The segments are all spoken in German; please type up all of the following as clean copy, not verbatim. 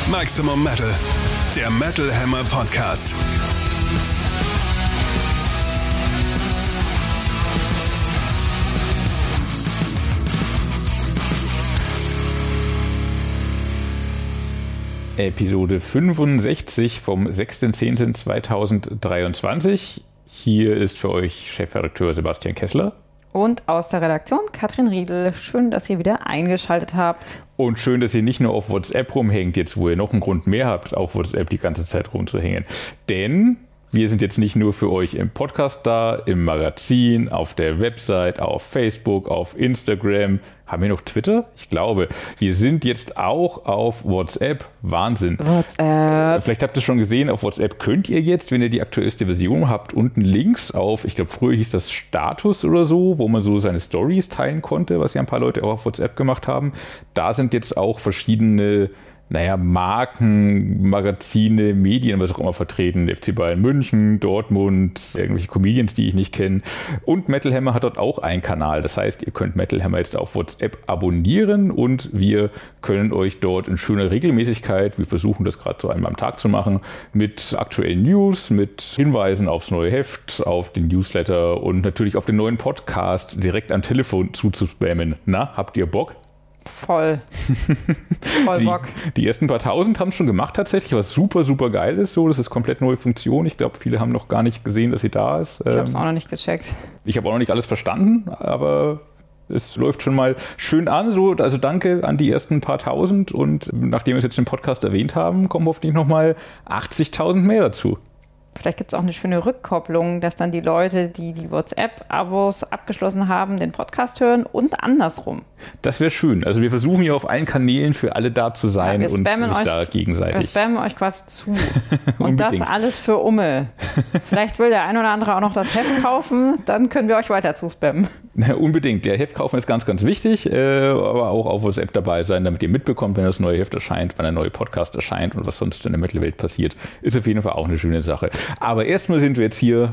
Maximum Metal, der Metal Hammer Podcast. Episode 65 vom 6.10.2023. Hier ist für euch Chefredakteur Sebastian Kessler. Und aus der Redaktion Katrin Riedl. Schön, dass ihr wieder eingeschaltet habt. Und schön, dass ihr nicht nur auf WhatsApp rumhängt, jetzt wo ihr noch einen Grund mehr habt, auf WhatsApp die ganze Zeit rumzuhängen. Denn wir sind jetzt nicht nur für euch im Podcast da, im Magazin, auf der Website, auf Facebook, auf Instagram. Haben wir noch Twitter? Ich glaube. Wir sind jetzt auch auf WhatsApp. Wahnsinn. WhatsApp. Vielleicht habt ihr es schon gesehen, auf WhatsApp könnt ihr jetzt, wenn ihr die aktuellste Version habt, unten links auf, ich glaube früher hieß das Status oder so, wo man so seine Stories teilen konnte, was ja ein paar Leute auch auf WhatsApp gemacht haben. Da sind jetzt auch verschiedene Marken, Magazine, Medien, was auch immer vertreten. FC Bayern München, Dortmund, irgendwelche Comedians, die ich nicht kenne. Und Metal Hammer hat dort auch einen Kanal. Das heißt, ihr könnt Metal Hammer jetzt auf WhatsApp abonnieren und wir können euch dort in schöner Regelmäßigkeit, wir versuchen das gerade so einmal am Tag zu machen, mit aktuellen News, mit Hinweisen aufs neue Heft, auf den Newsletter und natürlich auf den neuen Podcast direkt am Telefon zuzuspammen. Na, habt ihr Bock? Voll Bock. Die ersten paar tausend haben es schon gemacht tatsächlich, was super, super geil ist. So, das ist komplett neue Funktion. Ich glaube, viele haben noch gar nicht gesehen, dass sie da ist. Ich habe es auch noch nicht gecheckt. Ich habe auch noch nicht alles verstanden, aber es läuft schon mal schön an. So, also danke an die ersten paar tausend. Und nachdem wir es jetzt im Podcast erwähnt haben, kommen hoffentlich nochmal 80.000 mehr dazu. Vielleicht gibt es auch eine schöne Rückkopplung, dass dann die Leute, die die WhatsApp-Abos abgeschlossen haben, den Podcast hören und andersrum. Das wäre schön. Also wir versuchen ja auf allen Kanälen für alle da zu sein und sich da gegenseitig. Wir spammen euch quasi zu. Und das alles für Umme. Vielleicht will der ein oder andere auch noch das Heft kaufen, dann können wir euch weiter zuspammen. Unbedingt. Der Heft kaufen ist ganz, ganz wichtig, aber auch auf WhatsApp dabei sein, damit ihr mitbekommt, wenn das neue Heft erscheint, wann der neue Podcast erscheint und was sonst in der Metal-Welt passiert. Ist auf jeden Fall auch eine schöne Sache. Aber erstmal sind wir jetzt hier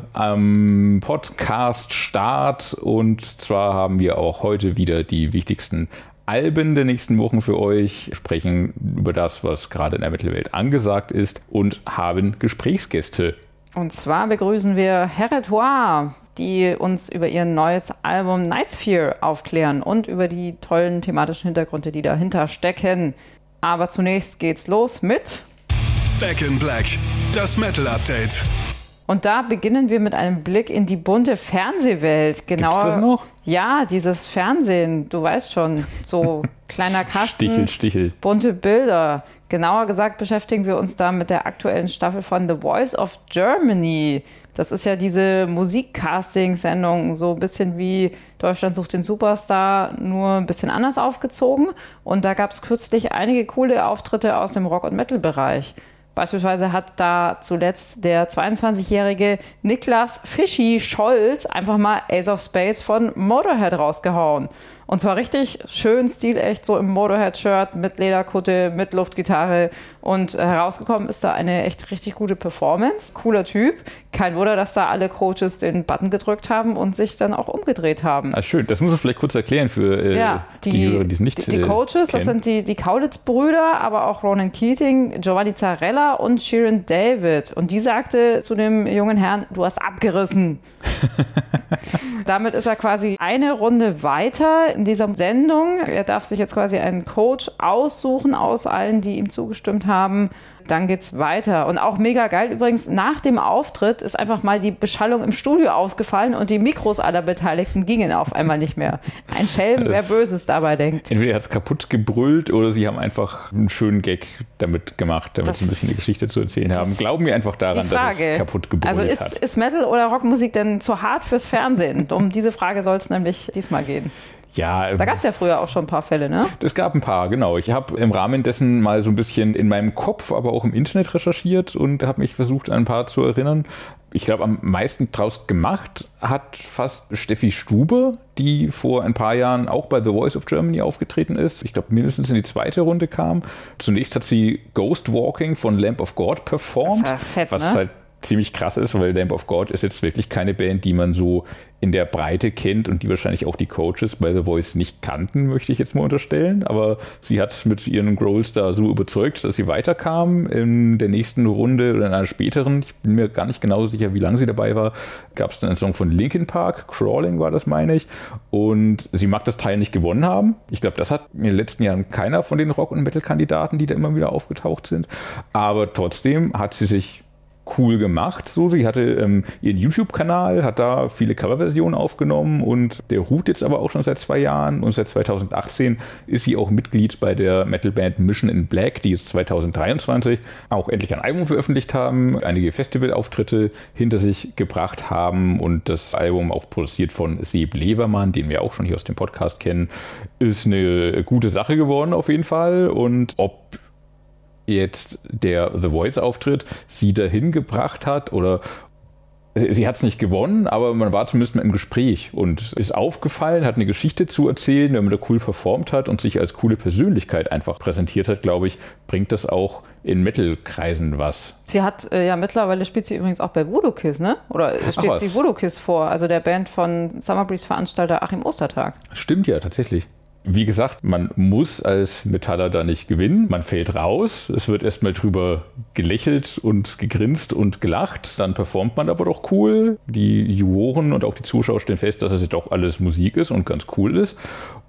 am Podcast-Start und zwar haben wir auch heute wieder die wichtigsten Alben der nächsten Wochen für euch, sprechen über das, was gerade in der Metal-Welt angesagt ist und haben Gesprächsgäste. Und zwar begrüßen wir Heretoire, die uns über ihr neues Album Nightsphere aufklären und über die tollen thematischen Hintergründe, die dahinter stecken. Aber zunächst geht's los mit Back in Black, das Metal Update. Und da beginnen wir mit einem Blick in die bunte Fernsehwelt. Genauer, gibt's das noch? Ja, dieses Fernsehen, du weißt schon, so kleiner Kasten, Stichel. bunte Bilder. Genauer gesagt beschäftigen wir uns da mit der aktuellen Staffel von The Voice of Germany. Das ist ja diese Musikcasting-Sendung, so ein bisschen wie Deutschland sucht den Superstar, nur ein bisschen anders aufgezogen. Und da gab es kürzlich einige coole Auftritte aus dem Rock- und Metal-Bereich. Beispielsweise hat da zuletzt der 22-jährige Niklas Fischi Scholz einfach mal Ace of Spades von Motorhead rausgehauen. Und zwar richtig schön stilecht, so im Motorhead-Shirt mit Lederkutte, mit Luftgitarre. Und herausgekommen ist da eine echt richtig gute Performance. Cooler Typ. Kein Wunder, dass da alle Coaches den Button gedrückt haben und sich dann auch umgedreht haben. Ah, schön. Das muss man vielleicht kurz erklären für die Hörer, die es nicht Die Coaches, das sind die Kaulitz-Brüder, aber auch Ronan Keating, Giovanni Zarella und Shirin David. Und die sagte zu dem jungen Herrn, du hast abgerissen. Damit ist er quasi eine Runde weiter in dieser Sendung. Er darf sich jetzt quasi einen Coach aussuchen aus allen, die ihm zugestimmt haben. Dann geht's weiter. Und auch mega geil übrigens, nach dem Auftritt ist einfach mal die Beschallung im Studio ausgefallen und die Mikros aller Beteiligten gingen auf einmal nicht mehr. Ein Schelm, wer Böses dabei denkt. Entweder er hat es kaputt gebrüllt oder sie haben einfach einen schönen Gag damit gemacht, damit sie ein bisschen die Geschichte zu erzählen haben. Glauben wir einfach daran, dass es kaputt gebrüllt hat. Also ist Metal- oder Rockmusik denn zu hart fürs Fernsehen? Um diese Frage soll es nämlich diesmal gehen. Ja, da gab es ja früher auch schon ein paar Fälle, ne? Es gab ein paar, genau. Ich habe im Rahmen dessen mal so ein bisschen in meinem Kopf, aber auch im Internet recherchiert und habe mich versucht, an ein paar zu erinnern. Ich glaube, am meisten draus gemacht hat fast Steffi Stube, die vor ein paar Jahren auch bei The Voice of Germany aufgetreten ist. Ich glaube, mindestens in die zweite Runde kam. Zunächst hat sie Ghost Walking von Lamb of God performt, das war fett, was ne? halt ziemlich krass ist, weil Lamb of God ist jetzt wirklich keine Band, die man so in der Breite kennt und die wahrscheinlich auch die Coaches bei The Voice nicht kannten, möchte ich jetzt mal unterstellen. Aber sie hat mit ihren Growls da so überzeugt, dass sie weiterkam. In der nächsten Runde oder in einer späteren, ich bin mir gar nicht genau sicher, wie lange sie dabei war, gab es dann einen Song von Linkin Park, Crawling war das, meine ich. Und sie mag das Teil nicht gewonnen haben. Ich glaube, das hat in den letzten Jahren keiner von den Rock- und Metal-Kandidaten, die da immer wieder aufgetaucht sind. Aber trotzdem hat sie sich cool gemacht. So, sie hatte ihren YouTube-Kanal, hat da viele Coverversionen aufgenommen und der ruht jetzt aber auch schon seit 2 Jahren und seit 2018 ist sie auch Mitglied bei der Metalband Mission in Black, die jetzt 2023 auch endlich ein Album veröffentlicht haben, einige Festivalauftritte hinter sich gebracht haben und das Album auch produziert von Seb Levermann, den wir auch schon hier aus dem Podcast kennen, ist eine gute Sache geworden auf jeden Fall. Und ob jetzt der The Voice-Auftritt sie dahin gebracht hat oder sie hat es nicht gewonnen, aber man war zumindest mal im Gespräch und ist aufgefallen, hat eine Geschichte zu erzählen, wenn man da cool performt hat und sich als coole Persönlichkeit einfach präsentiert hat, glaube ich, bringt das auch in Metal-Kreisen was. Sie hat mittlerweile spielt sie übrigens auch bei Voodoo Kiss, ne? Oder steht sie Voodoo Kiss vor, also der Band von Summer Breeze-Veranstalter Achim Ostertag. Stimmt ja, tatsächlich. Wie gesagt, man muss als Metaller da nicht gewinnen. Man fällt raus, es wird erstmal drüber gelächelt und gegrinst und gelacht. Dann performt man aber doch cool. Die Juroren und auch die Zuschauer stellen fest, dass es doch alles Musik ist und ganz cool ist.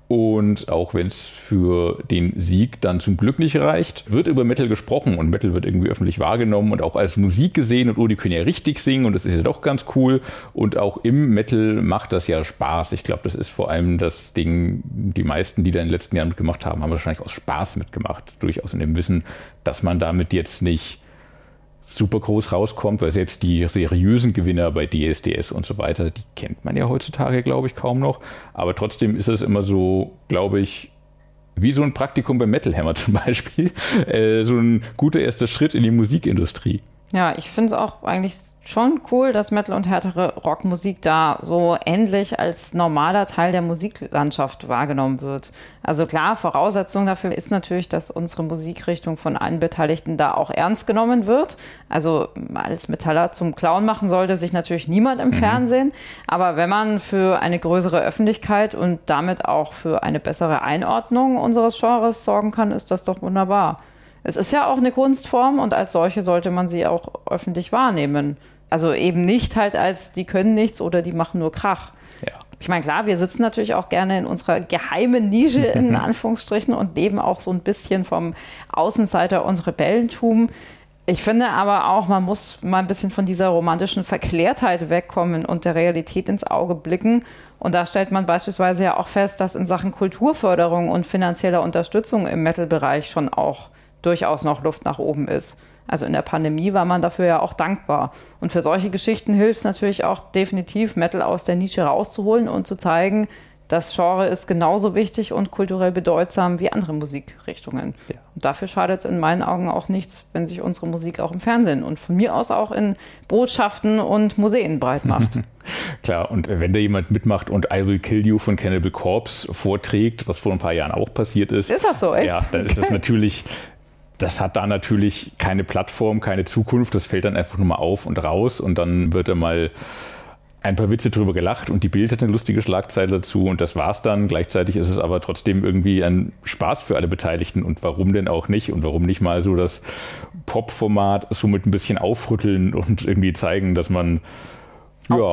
Und auch wenn es für den Sieg dann zum Glück nicht reicht, wird über Metal gesprochen und Metal wird irgendwie öffentlich wahrgenommen und auch als Musik gesehen und die können ja richtig singen und das ist ja doch ganz cool. Und auch im Metal macht das ja Spaß. Ich glaube, das ist vor allem das Ding, die meisten, die da in den letzten Jahren mitgemacht haben, haben wahrscheinlich aus Spaß mitgemacht. Durchaus in dem Wissen, dass man damit jetzt nicht super groß rauskommt, weil selbst die seriösen Gewinner bei DSDS und so weiter, die kennt man ja heutzutage, glaube ich, kaum noch. Aber trotzdem ist es immer so, glaube ich, wie so ein Praktikum beim Metal Hammer zum Beispiel, so ein guter erster Schritt in die Musikindustrie. Ja, ich finde es auch eigentlich schon cool, dass Metal und härtere Rockmusik da so endlich als normaler Teil der Musiklandschaft wahrgenommen wird. Also klar, Voraussetzung dafür ist natürlich, dass unsere Musikrichtung von allen Beteiligten da auch ernst genommen wird. Also als Metaller zum Clown machen sollte sich natürlich niemand im Fernsehen. Aber wenn man für eine größere Öffentlichkeit und damit auch für eine bessere Einordnung unseres Genres sorgen kann, ist das doch wunderbar. Es ist ja auch eine Kunstform und als solche sollte man sie auch öffentlich wahrnehmen. Also eben nicht halt als, die können nichts oder die machen nur Krach. Ja. Ich meine, klar, wir sitzen natürlich auch gerne in unserer geheimen Nische, in Anführungsstrichen, und leben auch so ein bisschen vom Außenseiter- und Rebellentum. Ich finde aber auch, man muss mal ein bisschen von dieser romantischen Verklärtheit wegkommen und der Realität ins Auge blicken. Und da stellt man beispielsweise ja auch fest, dass in Sachen Kulturförderung und finanzieller Unterstützung im Metal-Bereich schon auch durchaus noch Luft nach oben ist. Also in der Pandemie war man dafür ja auch dankbar. Und für solche Geschichten hilft es natürlich auch definitiv, Metal aus der Nische rauszuholen und zu zeigen, das Genre ist genauso wichtig und kulturell bedeutsam wie andere Musikrichtungen. Ja. Und dafür schadet es in meinen Augen auch nichts, wenn sich unsere Musik auch im Fernsehen und von mir aus auch in Botschaften und Museen breit macht. Klar, und wenn da jemand mitmacht und I Will Kill You von Cannibal Corpse vorträgt, was vor ein paar Jahren auch passiert ist. Ist das so, echt? Ja, dann ist das natürlich... Das hat da natürlich keine Plattform, keine Zukunft. Das fällt dann einfach nur mal auf und raus und dann wird da mal ein paar Witze drüber gelacht und die Bild hat eine lustige Schlagzeile dazu und das war's dann. Gleichzeitig ist es aber trotzdem irgendwie ein Spaß für alle Beteiligten und warum denn auch nicht? Und warum nicht mal so das Pop-Format so mit ein bisschen aufrütteln und irgendwie zeigen, dass man auch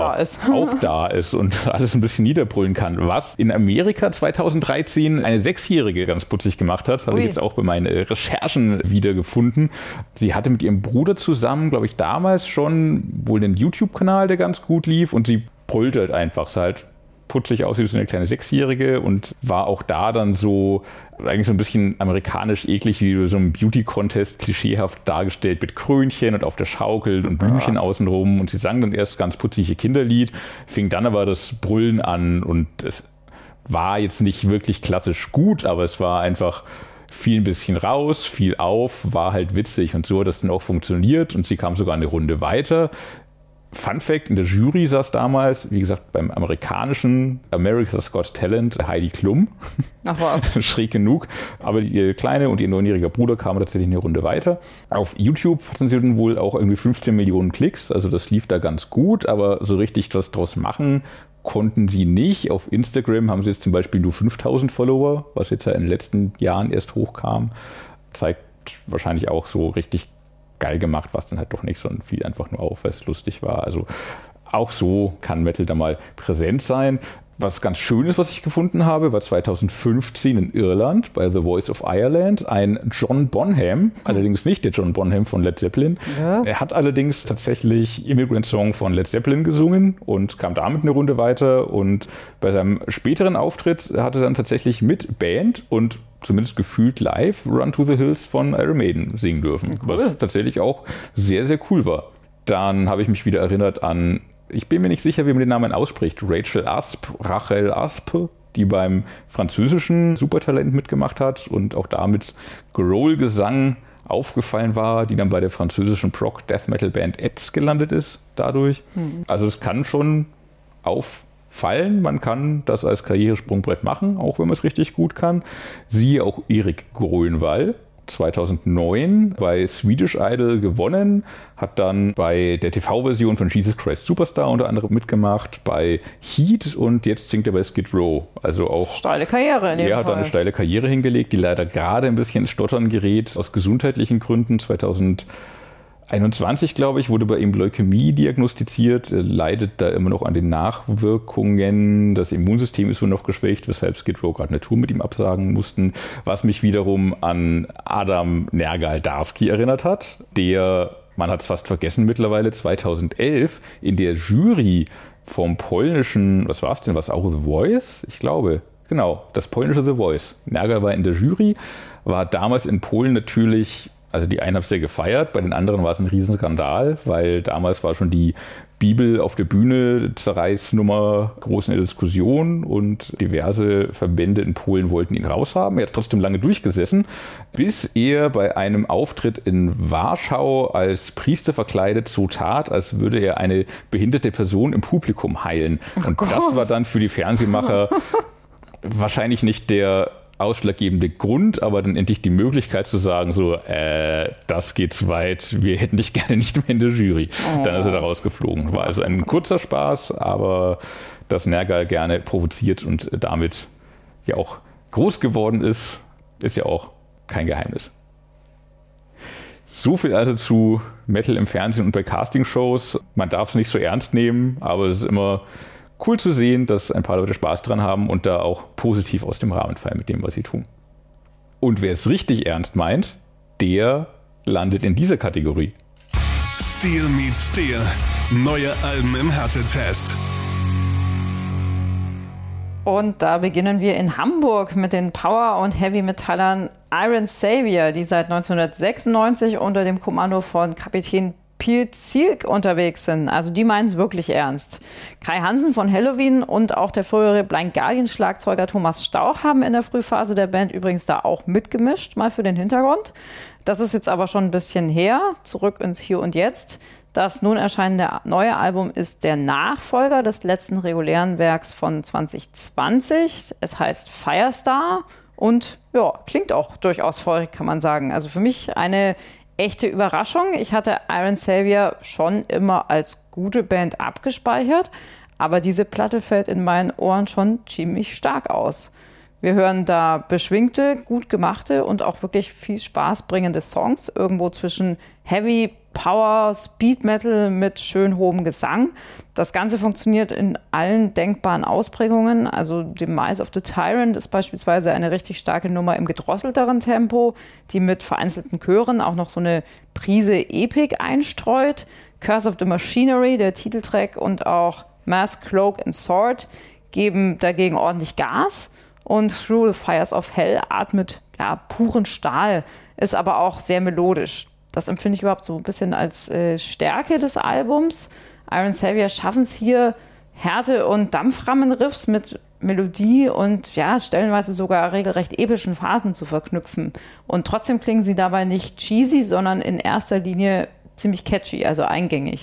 da ist und alles ein bisschen niederbrüllen kann. Was in Amerika 2013 eine 6-Jährige ganz putzig gemacht hat, habe ich jetzt auch bei meinen Recherchen wiedergefunden. Sie hatte mit ihrem Bruder zusammen, glaube ich, damals schon wohl einen YouTube-Kanal, der ganz gut lief und sie brüllte halt einfach, sah halt putzig aus wie so eine kleine 6-Jährige und war auch da dann so eigentlich so ein bisschen amerikanisch eklig, wie so ein Beauty-Contest klischeehaft dargestellt mit Krönchen und auf der Schaukel und Blümchen außenrum und sie sang dann erst ganz putzig ihr Kinderlied, fing dann aber das Brüllen an und es war jetzt nicht wirklich klassisch gut, aber es war einfach fiel ein bisschen raus, fiel auf, war halt witzig und so hat das dann auch funktioniert und sie kam sogar eine Runde weiter. Fun Fact, in der Jury saß damals, wie gesagt, beim amerikanischen America's Got Talent Heidi Klum. Ach was. Schräg genug. Aber ihr Kleine und ihr 9-jähriger Bruder kamen tatsächlich eine Runde weiter. Auf YouTube hatten sie dann wohl auch irgendwie 15 Millionen Klicks. Also das lief da ganz gut, aber so richtig was draus machen konnten sie nicht. Auf Instagram haben sie jetzt zum Beispiel nur 5000 Follower, was jetzt ja in den letzten Jahren erst hochkam. Zeigt wahrscheinlich auch so richtig geil gemacht, was dann halt doch nicht, sondern viel einfach nur auf, weil es lustig war. Also auch so kann Metal da mal präsent sein. Was ganz Schönes, was ich gefunden habe, war 2015 in Irland bei The Voice of Ireland ein John Bonham, allerdings nicht der John Bonham von Led Zeppelin. Ja. Er hat allerdings tatsächlich Immigrant Song von Led Zeppelin gesungen und kam damit eine Runde weiter. Und bei seinem späteren Auftritt hat er dann tatsächlich mit Band und zumindest gefühlt live Run to the Hills von Iron Maiden singen dürfen, cool. Was tatsächlich auch sehr, sehr cool war. Dann habe ich mich wieder erinnert an, ich bin mir nicht sicher, wie man den Namen ausspricht, Rachel Asp, die beim französischen Supertalent mitgemacht hat und auch da mit Growl-Gesang aufgefallen war, die dann bei der französischen Prog-Death-Metal-Band Etz gelandet ist dadurch. Also es kann schon auffallen, man kann das als Karrieresprungbrett machen, auch wenn man es richtig gut kann. Siehe auch Erik Grönwall. 2009 bei Swedish Idol gewonnen, hat dann bei der TV-Version von Jesus Christ Superstar unter anderem mitgemacht, bei Heat und jetzt singt er bei Skid Row. Also auch steile Karriere in dem Fall. Er hat eine steile Karriere hingelegt, die leider gerade ein bisschen ins Stottern gerät, aus gesundheitlichen Gründen. 2021, glaube ich, wurde bei ihm Leukämie diagnostiziert. Er leidet da immer noch an den Nachwirkungen. Das Immunsystem ist wohl noch geschwächt, weshalb Skid Row gerade eine Tour mit ihm absagen mussten. Was mich wiederum an Adam Nergal-Darski erinnert hat, der, man hat es fast vergessen mittlerweile, 2011 in der Jury vom polnischen, was war es denn, auch The Voice? Ich glaube, genau, das polnische The Voice. Nergal war in der Jury, war damals in Polen natürlich. Also die einen haben es sehr gefeiert, bei den anderen war es ein Riesenskandal, weil damals war schon die Bibel auf der Bühne Zerreißnummer groß in der Diskussion und diverse Verbände in Polen wollten ihn raushaben. Er hat trotzdem lange durchgesessen, bis er bei einem Auftritt in Warschau als Priester verkleidet so tat, als würde er eine behinderte Person im Publikum heilen. Und das war dann für die Fernsehmacher wahrscheinlich nicht der ausschlaggebende Grund, aber dann endlich die Möglichkeit zu sagen, so, das geht zu weit, wir hätten dich gerne nicht mehr in der Jury. Dann ist er da rausgeflogen. War also ein kurzer Spaß, aber dass Nergal gerne provoziert und damit ja auch groß geworden ist ja auch kein Geheimnis. So viel also zu Metal im Fernsehen und bei Castingshows. Man darf es nicht so ernst nehmen, aber es ist immer cool zu sehen, dass ein paar Leute Spaß dran haben und da auch positiv aus dem Rahmen fallen mit dem, was sie tun. Und wer es richtig ernst meint, der landet in dieser Kategorie. Steel meets Steel. Neue Alben im Härtetest. Und da beginnen wir in Hamburg mit den Power- und Heavy-Metallern Iron Savior, die seit 1996 unter dem Kommando von Kapitän Piet Zielk unterwegs sind. Also die meinen es wirklich ernst. Kai Hansen von Helloween und auch der frühere Blind Guardian-Schlagzeuger Thomas Stauch haben in der Frühphase der Band übrigens da auch mitgemischt, mal für den Hintergrund. Das ist jetzt aber schon ein bisschen her, zurück ins Hier und Jetzt. Das nun erscheinende neue Album ist der Nachfolger des letzten regulären Werks von 2020. Es heißt Firestar und ja, klingt auch durchaus feurig, kann man sagen. Also für mich eine echte Überraschung. Ich hatte Iron Savior schon immer als gute Band abgespeichert, aber diese Platte fällt in meinen Ohren schon ziemlich stark aus. Wir hören da beschwingte, gut gemachte und auch wirklich viel Spaß bringende Songs, irgendwo zwischen Heavy, Power, Speed Metal mit schön hohem Gesang. Das Ganze funktioniert in allen denkbaren Ausprägungen. Also Demise of the Tyrant ist beispielsweise eine richtig starke Nummer im gedrosselteren Tempo, die mit vereinzelten Chören auch noch so eine Prise Epik einstreut. Curse of the Machinery, der Titeltrack, und auch Mask, Cloak and Sword geben dagegen ordentlich Gas. Und Through the Fires of Hell atmet puren Stahl, ist aber auch sehr melodisch. Das empfinde ich überhaupt so ein bisschen als Stärke des Albums. Iron Savior schaffen es hier, Härte- und Dampframmen-Riffs mit Melodie und stellenweise sogar regelrecht epischen Phasen zu verknüpfen. Und trotzdem klingen sie dabei nicht cheesy, sondern in erster Linie ziemlich catchy, also eingängig.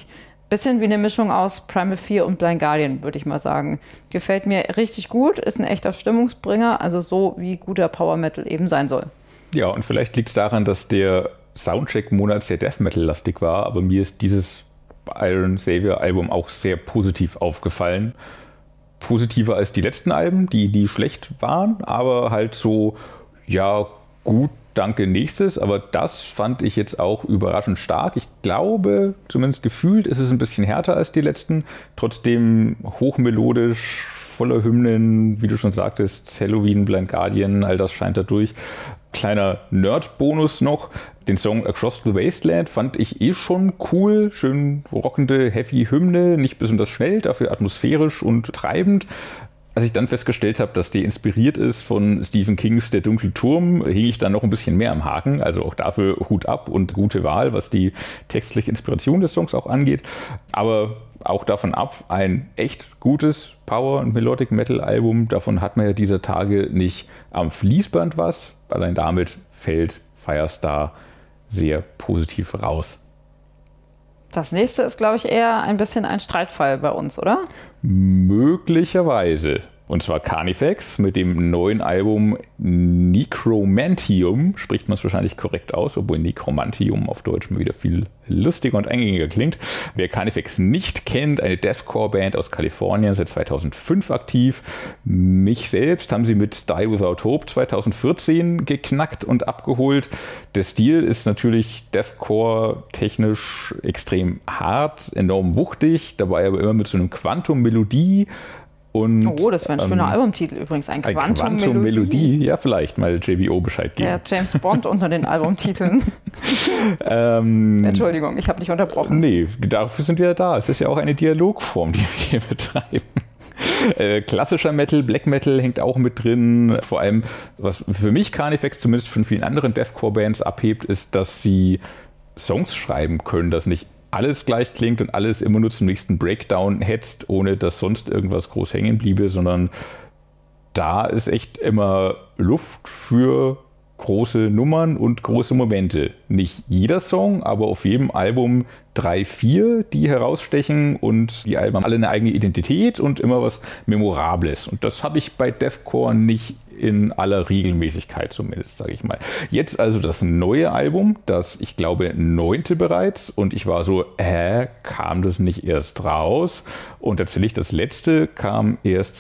Bisschen wie eine Mischung aus Primal Fear und Blind Guardian, würde ich mal sagen. Gefällt mir richtig gut, ist ein echter Stimmungsbringer, also so wie guter Power Metal eben sein soll. Ja, und vielleicht liegt es daran, dass der Soundcheck-Monat sehr Death Metal-lastig war, aber mir ist dieses Iron Savior-Album auch sehr positiv aufgefallen. Positiver als die letzten Alben, die schlecht waren, aber halt so, ja, gut, danke, nächstes. Aber das fand ich jetzt auch überraschend stark. Ich glaube, zumindest gefühlt, ist es ein bisschen härter als die letzten. Trotzdem hochmelodisch, voller Hymnen, wie du schon sagtest, Halloween, Blind Guardian, all das scheint da durch. Kleiner Nerd-Bonus noch. Den Song Across the Wasteland fand ich schon cool. Schön rockende, heavy Hymne. Nicht besonders schnell, dafür atmosphärisch und treibend. Als ich dann festgestellt habe, dass die inspiriert ist von Stephen Kings Der dunkle Turm, hing ich dann noch ein bisschen mehr am Haken. Also auch dafür Hut ab und gute Wahl, was die textliche Inspiration des Songs auch angeht. Aber auch davon ab, ein echt gutes Power- und Melodic-Metal-Album. Davon hat man ja dieser Tage nicht am Fließband was. Allein damit fällt Firestar sehr positiv raus. Das nächste ist, glaube ich, eher ein bisschen ein Streitfall bei uns, oder? Möglicherweise. Und zwar Carnifex mit dem neuen Album Necromantium, spricht man es wahrscheinlich korrekt aus, obwohl Necromantium auf Deutsch mal wieder viel lustiger und eingängiger klingt. Wer Carnifex nicht kennt, eine Deathcore-Band aus Kalifornien, seit 2005 aktiv. Mich selbst haben sie mit Die Without Hope 2014 geknackt und abgeholt. Der Stil ist natürlich Deathcore-technisch extrem hart, enorm wuchtig, dabei aber immer mit so einem Quantum-Melodie. Und, das wäre ein schöner Albumtitel übrigens. Ein Quantum-Melodie. Ja, vielleicht mal JBO Bescheid geben. Der James Bond unter den Albumtiteln. Entschuldigung, ich habe nicht unterbrochen. Nee, dafür sind wir da. Es ist ja auch eine Dialogform, die wir hier betreiben. Klassischer Metal, Black Metal hängt auch mit drin. Vor allem, was für mich Carnifex zumindest von vielen anderen Deathcore-Bands abhebt, ist, dass sie Songs schreiben können, dass nicht alles gleich klingt und alles immer nur zum nächsten Breakdown hetzt, ohne dass sonst irgendwas groß hängen bliebe, sondern da ist echt immer Luft für große Nummern und große Momente. Nicht jeder Song, aber auf jedem Album 3, 4, die herausstechen und die Alben haben alle eine eigene Identität und immer was Memorables. Und das habe ich bei Deathcore nicht in aller Regelmäßigkeit zumindest, sage ich mal. Jetzt also das neue Album, das, ich glaube, 9. bereits. Und ich war so, kam das nicht erst raus? Und tatsächlich das letzte kam erst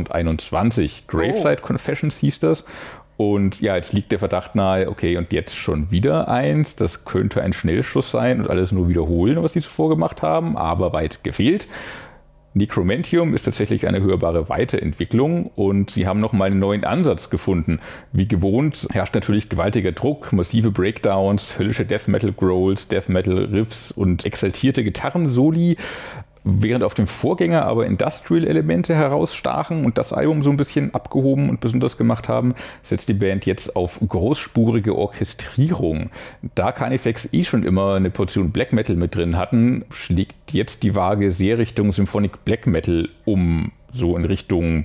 2021. Graveside Confessions hieß das. Und ja, jetzt liegt der Verdacht nahe, okay, und jetzt schon wieder eins. Das könnte ein Schnellschuss sein und alles nur wiederholen, was die zuvor gemacht haben, aber weit gefehlt. Necromantium ist tatsächlich eine hörbare Weiterentwicklung und sie haben nochmal einen neuen Ansatz gefunden. Wie gewohnt herrscht natürlich gewaltiger Druck, massive Breakdowns, höllische Death Metal Growls, Death Metal Riffs und exaltierte Gitarrensoli. Während auf dem Vorgänger aber Industrial-Elemente herausstachen und das Album so ein bisschen abgehoben und besonders gemacht haben, setzt die Band jetzt auf großspurige Orchestrierung. Da Carnifex schon immer eine Portion Black Metal mit drin hatten, schlägt jetzt die Waage sehr Richtung Symphonic Black Metal um, so in Richtung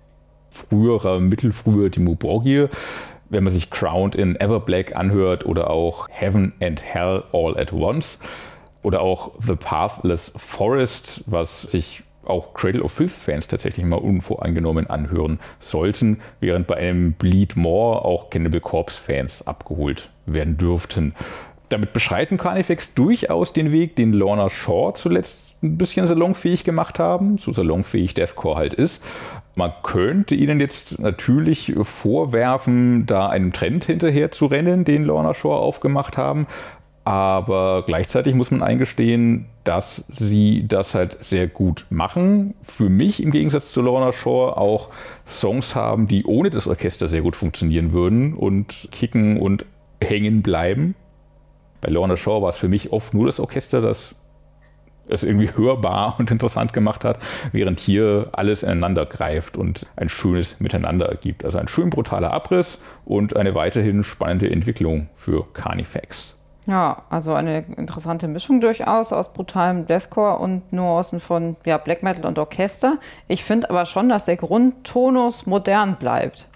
mittelfrüher Dimmu Borgir. Wenn man sich Crowned in Everblack anhört oder auch Heaven and Hell All at Once. Oder auch The Pathless Forest, was sich auch Cradle of Filth-Fans tatsächlich mal unvoreingenommen anhören sollten, während bei einem Bleed More auch Cannibal Corpse-Fans abgeholt werden dürften. Damit beschreiten Carnifex durchaus den Weg, den Lorna Shore zuletzt ein bisschen salonfähig gemacht haben, so salonfähig Deathcore halt ist. Man könnte ihnen jetzt natürlich vorwerfen, da einem Trend hinterher zu rennen, den Lorna Shore aufgemacht haben. Aber gleichzeitig muss man eingestehen, dass sie das halt sehr gut machen. Für mich im Gegensatz zu Lorna Shore auch Songs haben, die ohne das Orchester sehr gut funktionieren würden und kicken und hängen bleiben. Bei Lorna Shore war es für mich oft nur das Orchester, das es irgendwie hörbar und interessant gemacht hat, während hier alles ineinander greift und ein schönes Miteinander ergibt. Also ein schön brutaler Abriss und eine weiterhin spannende Entwicklung für Carnifex. Ja, also eine interessante Mischung durchaus aus brutalem Deathcore und Nuancen von Black Metal und Orchester. Ich finde aber schon, dass der Grundtonus modern bleibt.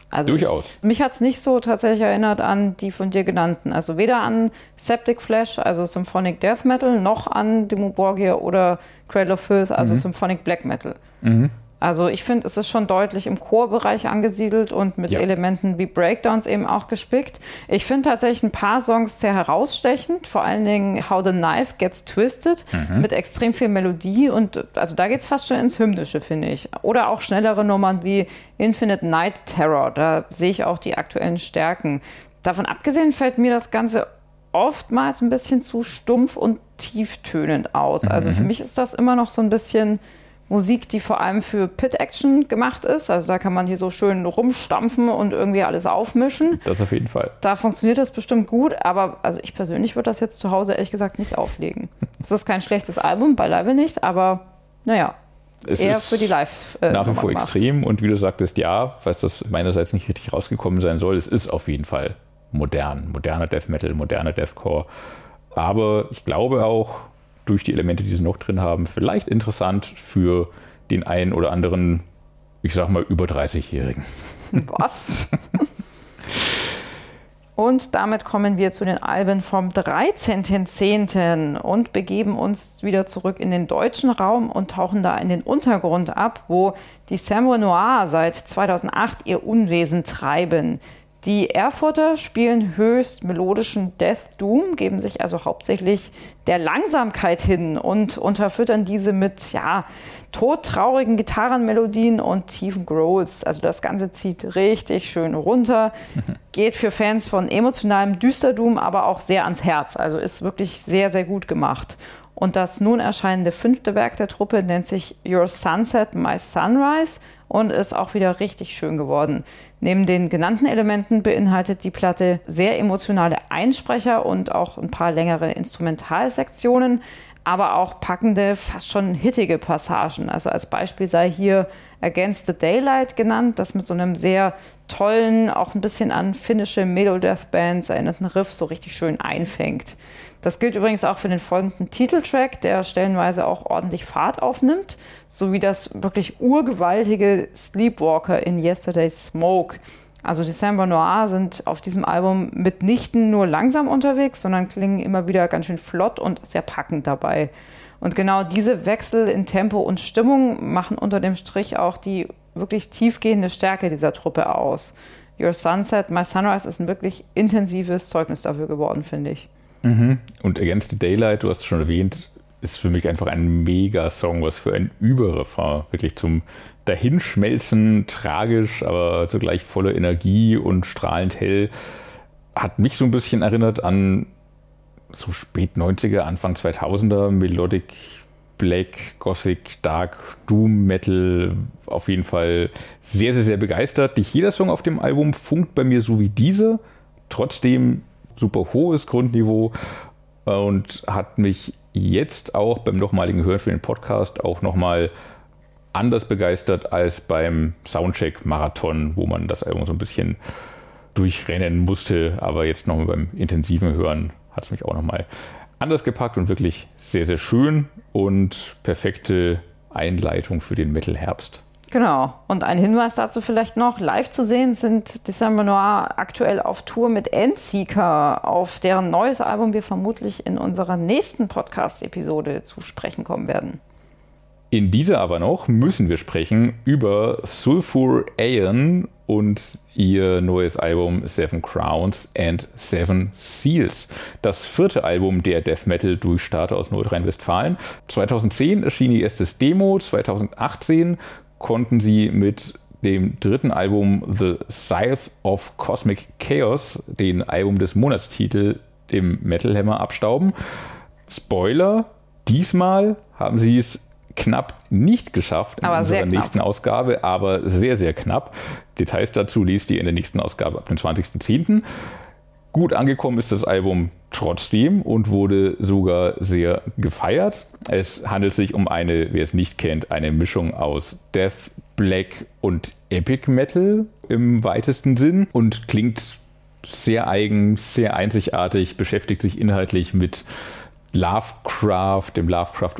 Also Durchaus. Mich hat es nicht so tatsächlich erinnert an die von dir genannten. Also weder an Septic Flesh, also Symphonic Death Metal, noch an Dimmu Borgir oder Cradle of Filth, also Symphonic Black Metal. Also ich finde, es ist schon deutlich im Chorbereich angesiedelt und mit Elementen wie Breakdowns eben auch gespickt. Ich finde tatsächlich ein paar Songs sehr herausstechend, vor allen Dingen How the Knife Gets Twisted mit extrem viel Melodie und also da geht es fast schon ins Hymnische, finde ich. Oder auch schnellere Nummern wie Infinite Night Terror, da sehe ich auch die aktuellen Stärken. Davon abgesehen fällt mir das Ganze oftmals ein bisschen zu stumpf und tieftönend aus. Also für mich ist das immer noch so ein bisschen Musik, die vor allem für Pit-Action gemacht ist. Also da kann man hier so schön rumstampfen und irgendwie alles aufmischen. Das auf jeden Fall. Da funktioniert das bestimmt gut, aber also ich persönlich würde das jetzt zu Hause ehrlich gesagt nicht auflegen. Es ist kein schlechtes Album, beileibe nicht, aber naja, es eher ist für die Live nach wie vor gemacht. extrem und wie du sagtest, ja, falls das meinerseits nicht richtig rausgekommen sein soll, es ist auf jeden Fall moderner Death Metal, moderner Deathcore. Aber ich glaube auch, durch die Elemente, die sie noch drin haben, vielleicht interessant für den einen oder anderen, ich sag mal, über 30-Jährigen. Was? Und damit kommen wir zu den Alben vom 13.10. und begeben uns wieder zurück in den deutschen Raum und tauchen da in den Untergrund ab, wo die Sambre Noir seit 2008 ihr Unwesen treiben. Die Erfurter spielen höchst melodischen Death Doom, geben sich also hauptsächlich der Langsamkeit hin und unterfüttern diese mit todtraurigen Gitarrenmelodien und tiefen Growls. Also das Ganze zieht richtig schön runter, geht für Fans von emotionalem Düsterdoom aber auch sehr ans Herz. Also ist wirklich sehr, sehr gut gemacht. Und das nun erscheinende 5. Werk der Truppe nennt sich Your Sunset, My Sunrise und ist auch wieder richtig schön geworden. Neben den genannten Elementen beinhaltet die Platte sehr emotionale Einsprecher und auch ein paar längere Instrumentalsektionen, aber auch packende, fast schon hittige Passagen. Also als Beispiel sei hier Against the Daylight genannt, das mit so einem sehr tollen, auch ein bisschen an finnische Melodeath-Bands erinnerten Riff so richtig schön einfängt. Das gilt übrigens auch für den folgenden Titeltrack, der stellenweise auch ordentlich Fahrt aufnimmt, sowie das wirklich urgewaltige Sleepwalker in Yesterday's Smoke. Also die Sambre Noir sind auf diesem Album mitnichten nur langsam unterwegs, sondern klingen immer wieder ganz schön flott und sehr packend dabei. Und genau diese Wechsel in Tempo und Stimmung machen unter dem Strich auch die wirklich tiefgehende Stärke dieser Truppe aus. Your Sunset, My Sunrise ist ein wirklich intensives Zeugnis dafür geworden, finde ich. Und Against the Daylight, du hast es schon erwähnt, ist für mich einfach ein Mega-Song, was für ein Überrefrain, wirklich zum Dahinschmelzen, tragisch, aber zugleich voller Energie und strahlend hell, hat mich so ein bisschen erinnert an so spät 90er, Anfang 2000er, Melodic Black, Gothic, Dark, Doom, Metal, auf jeden Fall sehr, sehr, sehr begeistert. Nicht jeder Song auf dem Album funkt bei mir so wie dieser, trotzdem super hohes Grundniveau und hat mich jetzt auch beim nochmaligen Hören für den Podcast auch nochmal anders begeistert als beim Soundcheck-Marathon, wo man das Album so ein bisschen durchrennen musste. Aber jetzt nochmal beim intensiven Hören hat es mich auch nochmal anders gepackt und wirklich sehr, sehr schön und perfekte Einleitung für den Metal-Herbst. Genau. Und ein Hinweis dazu vielleicht noch, live zu sehen sind die Sambre Noir aktuell auf Tour mit Endseeker, auf deren neues Album wir vermutlich in unserer nächsten Podcast-Episode zu sprechen kommen werden. In dieser aber noch müssen wir sprechen über Sulphur Aeon und ihr neues Album Seven Crowns and Seven Seals. Das 4. Album der Death Metal Durchstarter aus Nordrhein-Westfalen. 2010 erschien ihr erstes Demo, 2018 konnten sie mit dem 3. Album The Scythe of Cosmic Chaos den Album des Monatstitel im Metal Hammer abstauben. Spoiler, diesmal haben sie es knapp nicht geschafft in unserer nächsten Ausgabe, aber sehr, sehr knapp. Details dazu liest ihr in der nächsten Ausgabe ab dem 20.10. Gut angekommen ist das Album trotzdem und wurde sogar sehr gefeiert. Es handelt sich um eine, wer es nicht kennt, eine Mischung aus Death, Black und Epic Metal im weitesten Sinn und klingt sehr eigen, sehr einzigartig, beschäftigt sich inhaltlich mit Lovecraft, dem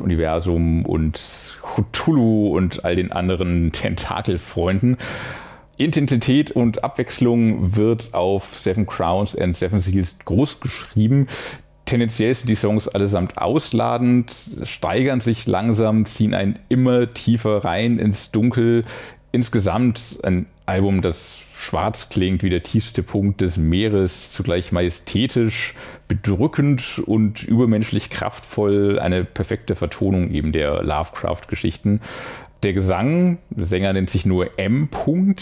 Lovecraft-Universum und Cthulhu und all den anderen Tentakelfreunden. Intensität und Abwechslung wird auf Seven Crowns and Seven Seals groß geschrieben. Tendenziell sind die Songs allesamt ausladend, steigern sich langsam, ziehen einen immer tiefer rein ins Dunkel. Insgesamt ein Album, das schwarz klingt wie der tiefste Punkt des Meeres, zugleich majestätisch, bedrückend und übermenschlich kraftvoll, eine perfekte Vertonung eben der Lovecraft-Geschichten. Der Gesang, der Sänger nennt sich nur M.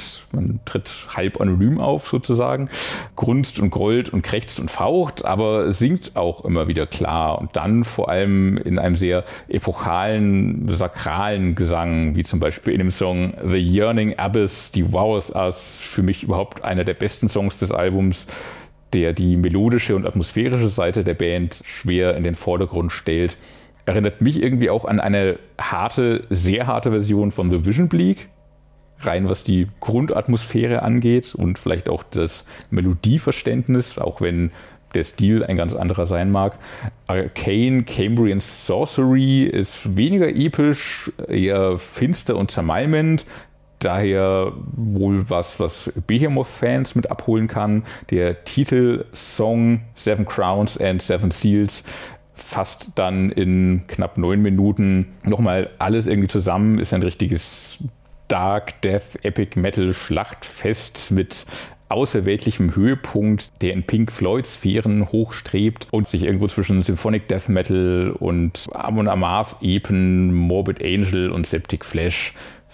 Man tritt halb anonym auf sozusagen, grunzt und grollt und krächzt und faucht, aber singt auch immer wieder klar und dann vor allem in einem sehr epochalen, sakralen Gesang, wie zum Beispiel in dem Song The Yearning Abyss Devours Us, für mich überhaupt einer der besten Songs des Albums, der die melodische und atmosphärische Seite der Band schwer in den Vordergrund stellt. Erinnert mich irgendwie auch an eine sehr harte Version von The Vision Bleak, rein was die Grundatmosphäre angeht und vielleicht auch das Melodieverständnis, auch wenn der Stil ein ganz anderer sein mag. Arcane Cambrian Sorcery ist weniger episch, eher finster und zermalmend, daher wohl was Behemoth-Fans mit abholen kann. Der Titelsong Seven Crowns and Seven Seals fasst dann in knapp 9 Minuten nochmal alles irgendwie zusammen, ist ein richtiges Dark Death Epic Metal Schlachtfest mit außerweltlichem Höhepunkt, der in Pink Floyd-Sphären hochstrebt und sich irgendwo zwischen Symphonic Death Metal und Amon Amarth Epen, Morbid Angel und Septic Flesh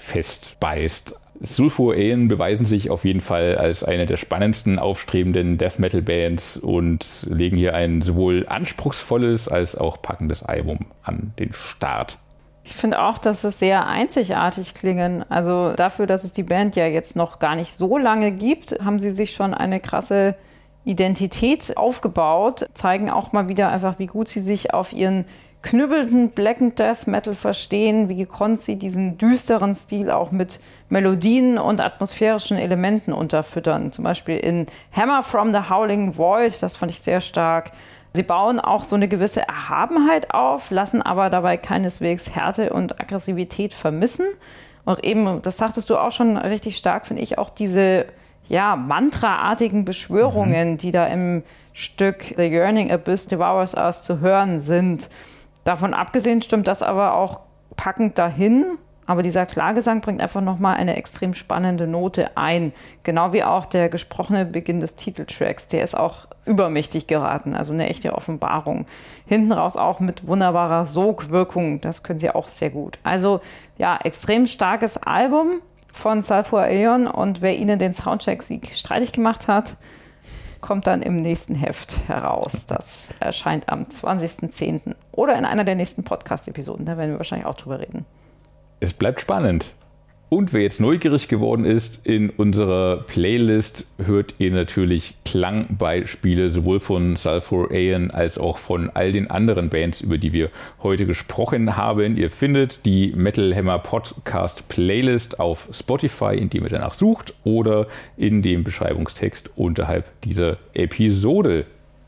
festbeißt. Sulphur Aeon beweisen sich auf jeden Fall als eine der spannendsten aufstrebenden Death-Metal-Bands und legen hier ein sowohl anspruchsvolles als auch packendes Album an den Start. Ich finde auch, dass es sehr einzigartig klingen. Also dafür, dass es die Band ja jetzt noch gar nicht so lange gibt, haben sie sich schon eine krasse Identität aufgebaut, zeigen auch mal wieder einfach, wie gut sie sich auf ihren knüppelnden Black and Death Metal verstehen, wie gekonnt sie diesen düsteren Stil auch mit Melodien und atmosphärischen Elementen unterfüttern. Zum Beispiel in Hammer from the Howling Void, das fand ich sehr stark. Sie bauen auch so eine gewisse Erhabenheit auf, lassen aber dabei keineswegs Härte und Aggressivität vermissen. Und eben, das sagtest du auch schon richtig stark, finde ich, auch diese mantraartigen Beschwörungen, die da im Stück The Yearning Abyss Devours Us zu hören sind. Davon abgesehen stimmt das aber auch packend dahin. Aber dieser Klagesang bringt einfach nochmal eine extrem spannende Note ein. Genau wie auch der gesprochene Beginn des Titeltracks. Der ist auch übermächtig geraten. Also eine echte Offenbarung. Hinten raus auch mit wunderbarer Sogwirkung. Das können sie auch sehr gut. Also extrem starkes Album von Sulphur Aeon. Und wer ihnen den Soundcheck-Sieg streitig gemacht hat, kommt dann im nächsten Heft heraus. Das erscheint am 20.10. oder in einer der nächsten Podcast-Episoden. Da werden wir wahrscheinlich auch drüber reden. Es bleibt spannend. Und wer jetzt neugierig geworden ist, in unserer Playlist hört ihr natürlich Klangbeispiele sowohl von Sulphur Aeon als auch von all den anderen Bands, über die wir heute gesprochen haben. Ihr findet die Metal Hammer Podcast Playlist auf Spotify, indem ihr danach sucht, oder in dem Beschreibungstext unterhalb dieser Episode.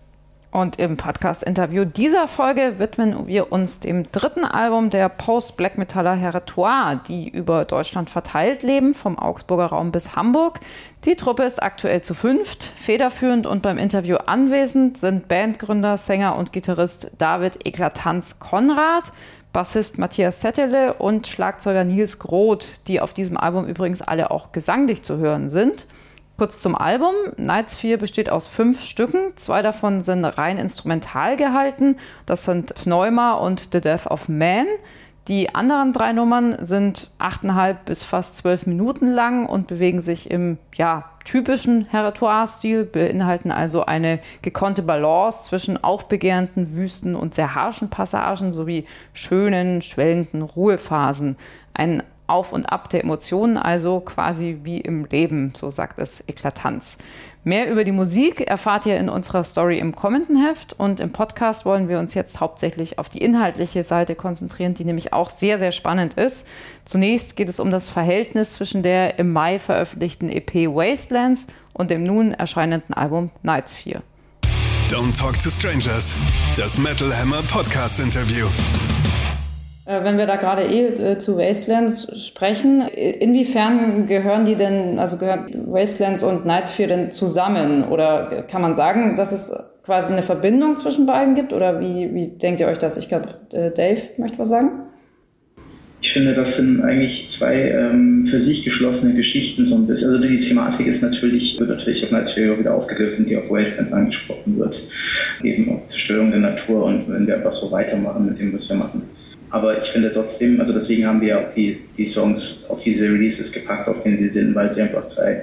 Und im Podcast-Interview dieser Folge widmen wir uns dem 3. Album der Post-Black-Metaller Heretoires, die über Deutschland verteilt leben, vom Augsburger Raum bis Hamburg. Die Truppe ist aktuell zu 5. Federführend und beim Interview anwesend sind Bandgründer, Sänger und Gitarrist David Eklatanz Konrad, Bassist Matthias Settele und Schlagzeuger Nils Groth, die auf diesem Album übrigens alle auch gesanglich zu hören sind. Kurz zum Album. Nights 4 besteht aus 5 Stücken. 2 davon sind rein instrumental gehalten. Das sind Pneuma und The Death of Man. Die anderen 3 Nummern sind 8,5 bis fast 12 Minuten lang und bewegen sich im typischen Heretoires-Stil, beinhalten also eine gekonnte Balance zwischen aufbegehrenden, wüsten und sehr harschen Passagen sowie schönen, schwellenden Ruhephasen. Ein Auf und Ab der Emotionen, also quasi wie im Leben, so sagt es Eklatanz. Mehr über die Musik erfahrt ihr in unserer Story im kommenden Heft und im Podcast wollen wir uns jetzt hauptsächlich auf die inhaltliche Seite konzentrieren, die nämlich auch sehr, sehr spannend ist. Zunächst geht es um das Verhältnis zwischen der im Mai veröffentlichten EP Wastelands und dem nun erscheinenden Album Nights 4. Don't Talk to Strangers, das Metal Hammer Podcast Interview. Wenn wir da gerade zu Wastelands sprechen, inwiefern gehören die denn, also gehören Wastelands und Night Sphere denn zusammen? Oder kann man sagen, dass es quasi eine Verbindung zwischen beiden gibt? Oder wie denkt ihr euch das? Ich glaube, Dave möchte was sagen. Ich finde, das sind eigentlich zwei für sich geschlossene Geschichten so ein bisschen. Also die Thematik wird natürlich auf Night Sphere wieder aufgegriffen, die auf Wastelands angesprochen wird. Eben auch Zerstörung der Natur und wenn wir einfach so weitermachen mit dem, was wir machen. Aber ich finde trotzdem, also deswegen haben wir ja auch die Songs auf diese Releases gepackt, auf denen sie sind, weil sie einfach zwei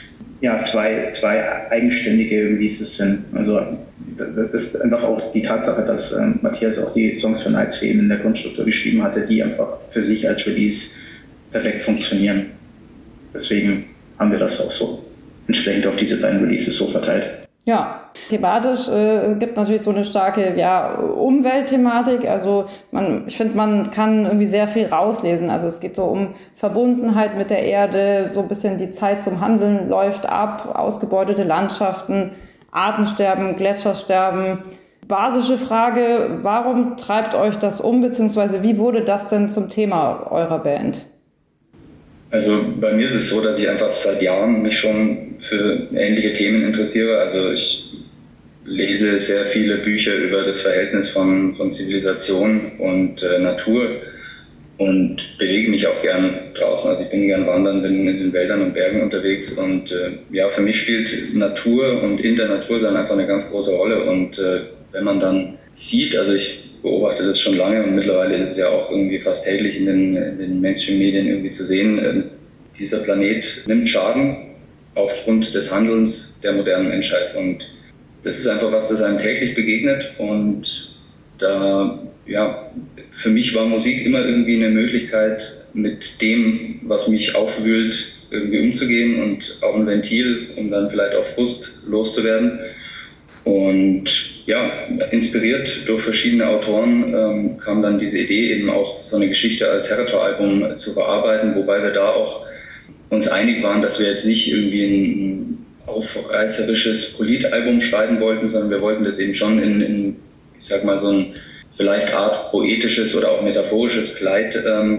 eigenständige Releases sind. Also das ist einfach auch die Tatsache, dass Matthias auch die Songs für Night Sphere in der Grundstruktur geschrieben hatte, die einfach für sich als Release perfekt funktionieren. Deswegen haben wir das auch so entsprechend auf diese beiden Releases so verteilt. Ja, thematisch gibt natürlich so eine starke Umweltthematik. Also ich finde, man kann irgendwie sehr viel rauslesen. Also es geht so um Verbundenheit mit der Erde, so ein bisschen die Zeit zum Handeln läuft ab, ausgebeutete Landschaften, Artensterben, Gletschersterben. Basische Frage, warum treibt euch das um, beziehungsweise wie wurde das denn zum Thema eurer Band? Also bei mir ist es so, dass ich einfach seit Jahren mich schon für ähnliche Themen interessiere. Also ich lese sehr viele Bücher über das Verhältnis von Zivilisation und Natur und bewege mich auch gern draußen. Also ich bin gern wandern, bin in den Wäldern und Bergen unterwegs und für mich spielt Natur und in der Natur sein einfach eine ganz große Rolle. Und wenn man dann sieht, also ich beobachte das schon lange und mittlerweile ist es ja auch irgendwie fast täglich in den Mainstream-Medien irgendwie zu sehen, dieser Planet nimmt Schaden aufgrund des Handelns der modernen Menschheit und das ist einfach was, das einem täglich begegnet und für mich war Musik immer irgendwie eine Möglichkeit, mit dem, was mich aufwühlt, irgendwie umzugehen und auch ein Ventil, um dann vielleicht auch Frust loszuwerden. Und inspiriert durch verschiedene Autoren kam dann diese Idee, eben auch so eine Geschichte als Heritor-Album zu bearbeiten, wobei wir da auch uns einig waren, dass wir jetzt nicht irgendwie ein aufreißerisches Politalbum schreiben wollten, sondern wir wollten das eben schon in ich sag mal, so ein vielleicht Art poetisches oder auch metaphorisches Kleid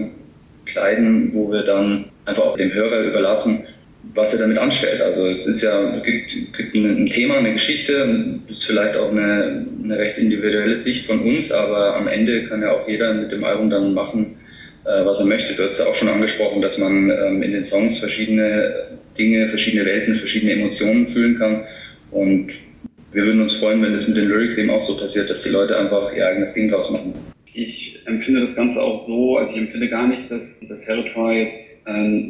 kleiden, wo wir dann einfach auch dem Hörer überlassen, was er damit anstellt. Also es ist gibt ein Thema, eine Geschichte, das ist vielleicht auch eine recht individuelle Sicht von uns, aber am Ende kann ja auch jeder mit dem Album dann machen, was er möchte. Du hast ja auch schon angesprochen, dass man in den Songs verschiedene Dinge, verschiedene Welten, verschiedene Emotionen fühlen kann und wir würden uns freuen, wenn es mit den Lyrics eben auch so passiert, dass die Leute einfach ihr eigenes Ding draus machen. Ich empfinde das Ganze auch so, also ich empfinde gar nicht, dass das Heritor jetzt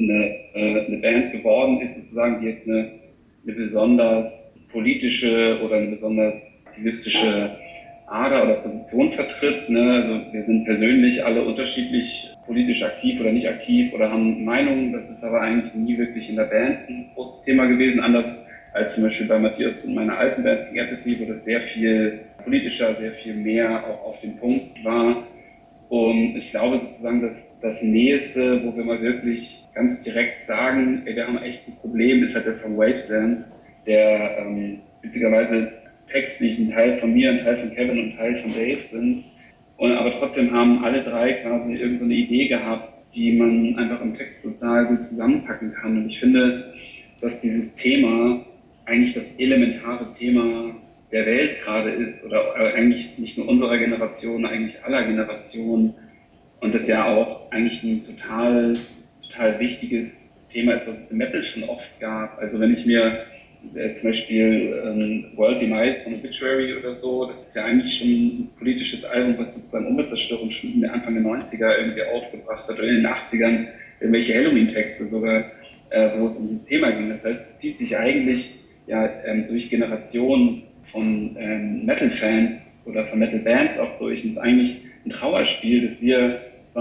eine Band geworden ist, sozusagen, die jetzt eine besonders politische oder eine besonders aktivistische Ader oder Position vertritt. Ne? Also wir sind persönlich alle unterschiedlich politisch aktiv oder nicht aktiv oder haben Meinungen. Das ist aber eigentlich nie wirklich in der Band ein großes Thema gewesen, anders als zum Beispiel bei Matthias und meiner alten Band King Apathy, wo das sehr viel politischer, sehr viel mehr auch auf den Punkt war. Und ich glaube sozusagen, dass das Nächste, wo wir mal wirklich ganz direkt sagen, wir haben echt ein Problem, ist halt der Song Wastelands, der witzigerweise textlich ein Teil von mir, ein Teil von Kevin und ein Teil von Dave sind. Aber trotzdem haben alle drei quasi irgendeine Idee gehabt, die man einfach im Text total gut zusammenpacken kann. Und ich finde, dass dieses Thema eigentlich das elementare Thema der Welt gerade ist oder eigentlich nicht nur unserer Generation, eigentlich aller Generationen und das ja auch eigentlich ein total wichtiges Thema ist, was es im Metal schon oft gab. Also wenn ich mir zum Beispiel World Demise von Obituary oder so, das ist ja eigentlich schon ein politisches Album, was sozusagen Umweltzerstörung schon Anfang der 90er irgendwie aufgebracht hat oder in den 80ern irgendwelche Halloween-Texte sogar, wo es um dieses Thema ging. Das heißt, es zieht sich eigentlich durch Generationen von Metal-Fans oder von Metal-Bands auch durch. Und es ist eigentlich ein Trauerspiel, dass wir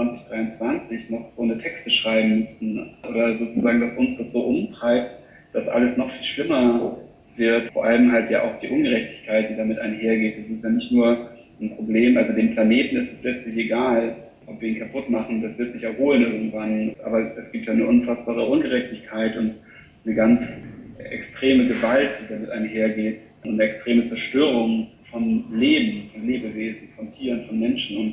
2023 noch so eine Texte schreiben müssten oder sozusagen, dass uns das so umtreibt, dass alles noch viel schlimmer wird. Vor allem halt ja auch die Ungerechtigkeit, die damit einhergeht. Es ist ja nicht nur ein Problem, also dem Planeten ist es letztlich egal, ob wir ihn kaputt machen, das wird sich erholen irgendwann. Aber es gibt ja eine unfassbare Ungerechtigkeit und eine ganz extreme Gewalt, die damit einhergeht und eine extreme Zerstörung von Leben, von Lebewesen, von Tieren, von Menschen. Und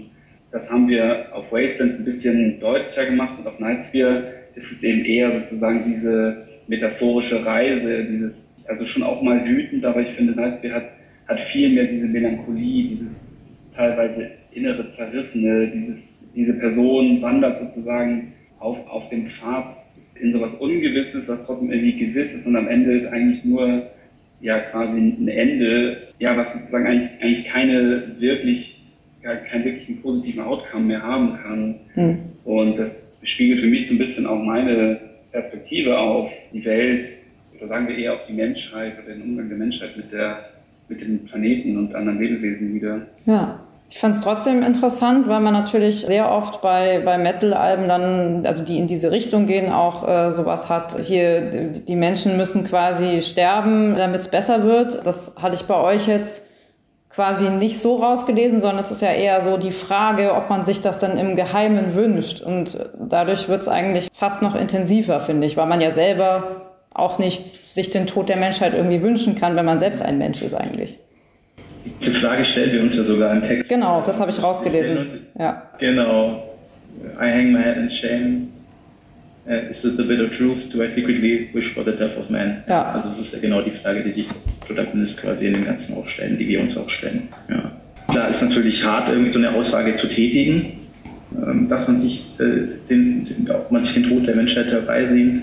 Das haben wir auf Wastelands ein bisschen deutlicher gemacht und auf Nightsphere ist es eben eher sozusagen diese metaphorische Reise, also schon auch mal wütend, aber ich finde, Nightsphere hat viel mehr diese Melancholie, dieses teilweise innere Zerrissene, diese Person wandert sozusagen auf dem Pfad in sowas Ungewisses, was trotzdem irgendwie gewiss ist und am Ende ist eigentlich nur quasi ein Ende, was sozusagen eigentlich keinen wirklichen positiven Outcome mehr haben kann. Und das spiegelt für mich so ein bisschen auch meine Perspektive auf die Welt, oder sagen wir eher auf die Menschheit oder den Umgang der Menschheit mit dem Planeten und anderen Lebewesen wieder. Ja. Ich fand es trotzdem interessant, weil man natürlich sehr oft bei Metal-Alben dann, also die in diese Richtung gehen, auch sowas hat. Hier, die Menschen müssen quasi sterben, damit es besser wird. Das hatte ich bei euch jetzt quasi nicht so rausgelesen, sondern es ist ja eher so die Frage, ob man sich das dann im Geheimen wünscht. Und dadurch wird es eigentlich fast noch intensiver, finde ich, weil man ja selber auch nicht sich den Tod der Menschheit irgendwie wünschen kann, wenn man selbst ein Mensch ist eigentlich. Diese Frage stellen wir uns ja sogar im Text. Genau, das habe ich rausgelesen. Ja. Genau. I hang my head in shame. Is it the bitter truth? Do I secretly wish for the death of man? Ja. Also das ist ja genau die Frage, die sich Protagonist quasi in dem Ganzen auch stellen, die wir uns auch stellen. Ja. Klar, ist natürlich hart, irgendwie so eine Aussage zu tätigen, dass man sich den Tod der Menschheit herbeisehnt.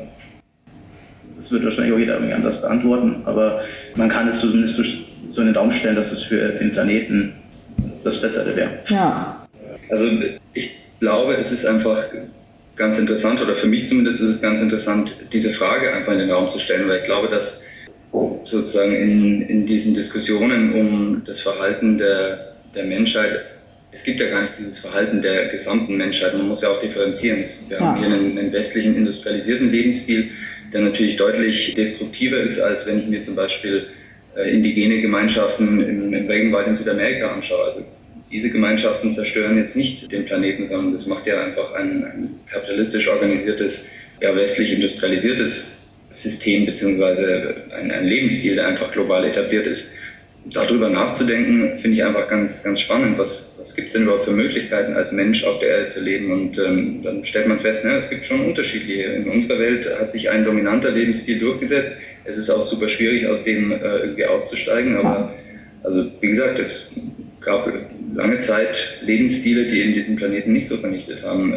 Das wird wahrscheinlich auch jeder irgendwie anders beantworten, aber man kann es zumindest so in den Raum stellen, dass es für den Planeten das Bessere wäre. Ja. Also ich glaube, es ist einfach ganz interessant, oder für mich zumindest ist es ganz interessant, diese Frage einfach in den Raum zu stellen, weil ich glaube, dass sozusagen in diesen Diskussionen um das Verhalten der Menschheit, es gibt ja gar nicht dieses Verhalten der gesamten Menschheit, man muss ja auch differenzieren. Wir haben hier einen westlichen industrialisierten Lebensstil, der natürlich deutlich destruktiver ist, als wenn ich mir zum Beispiel indigene Gemeinschaften im Regenwald in Südamerika anschaue. Also diese Gemeinschaften zerstören jetzt nicht den Planeten, sondern das macht ja einfach ein kapitalistisch organisiertes, westlich industrialisiertes System beziehungsweise ein Lebensstil, der einfach global etabliert ist. Darüber nachzudenken, finde ich einfach ganz, ganz spannend. Was gibt es denn überhaupt für Möglichkeiten, als Mensch auf der Erde zu leben? Und dann stellt man fest, es gibt schon unterschiedliche. In unserer Welt hat sich ein dominanter Lebensstil durchgesetzt. Es ist auch super schwierig, aus dem irgendwie auszusteigen. Aber also wie gesagt, es gab lange Zeit Lebensstile, die eben diesen Planeten nicht so vernichtet haben.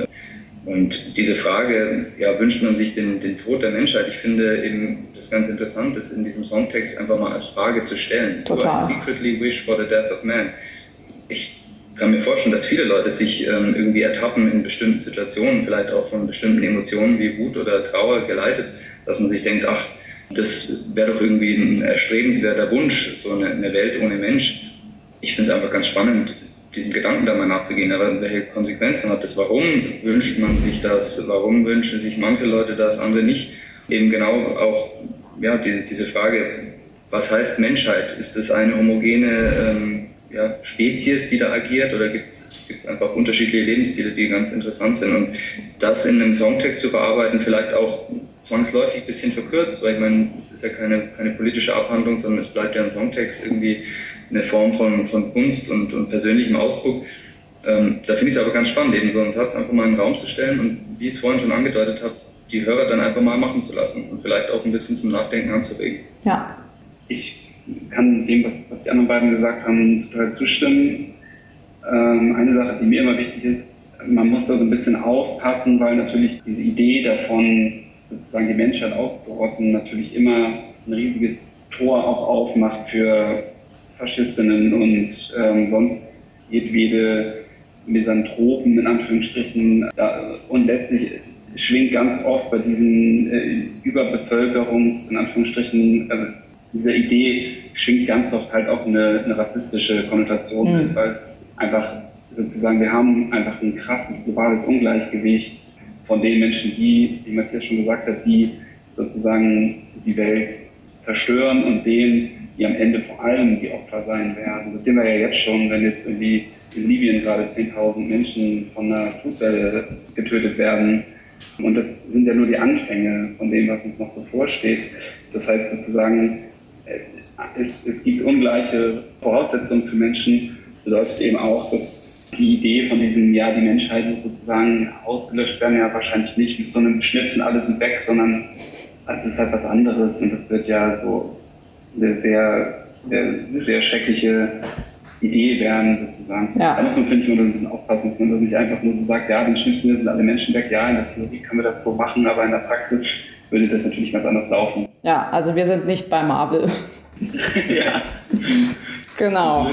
Und diese Frage, wünscht man sich den Tod der Menschheit? Ich finde eben das ganz interessant, das in diesem Songtext einfach mal als Frage zu stellen. Total. Do I secretly wish for the death of man? Ich kann mir vorstellen, dass viele Leute sich irgendwie ertappen in bestimmten Situationen, vielleicht auch von bestimmten Emotionen wie Wut oder Trauer geleitet, dass man sich denkt, ach, das wäre doch irgendwie ein erstrebenswerter Wunsch, so eine Welt ohne Mensch. Ich finde es einfach ganz spannend, diesem Gedanken da mal nachzugehen, aber welche Konsequenzen hat das? Warum wünscht man sich das? Warum wünschen sich manche Leute das, andere nicht? Eben genau auch diese Frage, was heißt Menschheit? Ist es eine homogene Spezies, die da agiert, oder gibt es einfach unterschiedliche Lebensstile, die ganz interessant sind? Und das in einem Songtext zu bearbeiten, vielleicht auch zwangsläufig ein bisschen verkürzt, weil ich meine, es ist ja keine politische Abhandlung, sondern es bleibt ja ein Songtext irgendwie eine Form von Kunst und persönlichem Ausdruck. Da finde ich es aber ganz spannend, eben so einen Satz einfach mal in den Raum zu stellen und, wie ich es vorhin schon angedeutet habe, die Hörer dann einfach mal machen zu lassen und vielleicht auch ein bisschen zum Nachdenken anzuregen. Ja. Ich kann dem, was die anderen beiden gesagt haben, total zustimmen. Eine Sache, die mir immer wichtig ist, man muss da so ein bisschen aufpassen, weil natürlich diese Idee davon, sozusagen die Menschheit auszurotten, natürlich immer ein riesiges Tor auch aufmacht für Faschistinnen und sonst jedwede Misanthropen in Anführungsstrichen. Und letztlich schwingt ganz oft bei diesen Überbevölkerungs, in Anführungsstrichen, dieser Idee schwingt ganz oft halt auch eine rassistische Konnotation mit, weil es einfach sozusagen, wir haben einfach ein krasses globales Ungleichgewicht von den Menschen, die, wie Matthias schon gesagt hat, die sozusagen die Welt zerstören und denen, die am Ende vor allem die Opfer sein werden. Das sehen wir ja jetzt schon, wenn jetzt irgendwie in Libyen gerade 10.000 Menschen von einer Flugwelle getötet werden. Und das sind ja nur die Anfänge von dem, was uns noch bevorsteht. Das heißt sozusagen, es gibt ungleiche Voraussetzungen für Menschen. Das bedeutet eben auch, dass Die Idee von diesem, ja, die Menschheit muss sozusagen ausgelöscht werden, ja wahrscheinlich nicht mit so einem Schnipsen, alle sind weg, sondern es ist halt was anderes und das wird ja so eine sehr schreckliche Idee werden sozusagen. Ja. Da muss man, finde ich, immer ein bisschen aufpassen, dass man das nicht einfach nur so sagt, ja, dann schnipsen wir, sind alle Menschen weg. Ja, in der Theorie können wir das so machen, aber in der Praxis würde das natürlich ganz anders laufen. Ja, also wir sind nicht bei Marvel. Ja. Genau.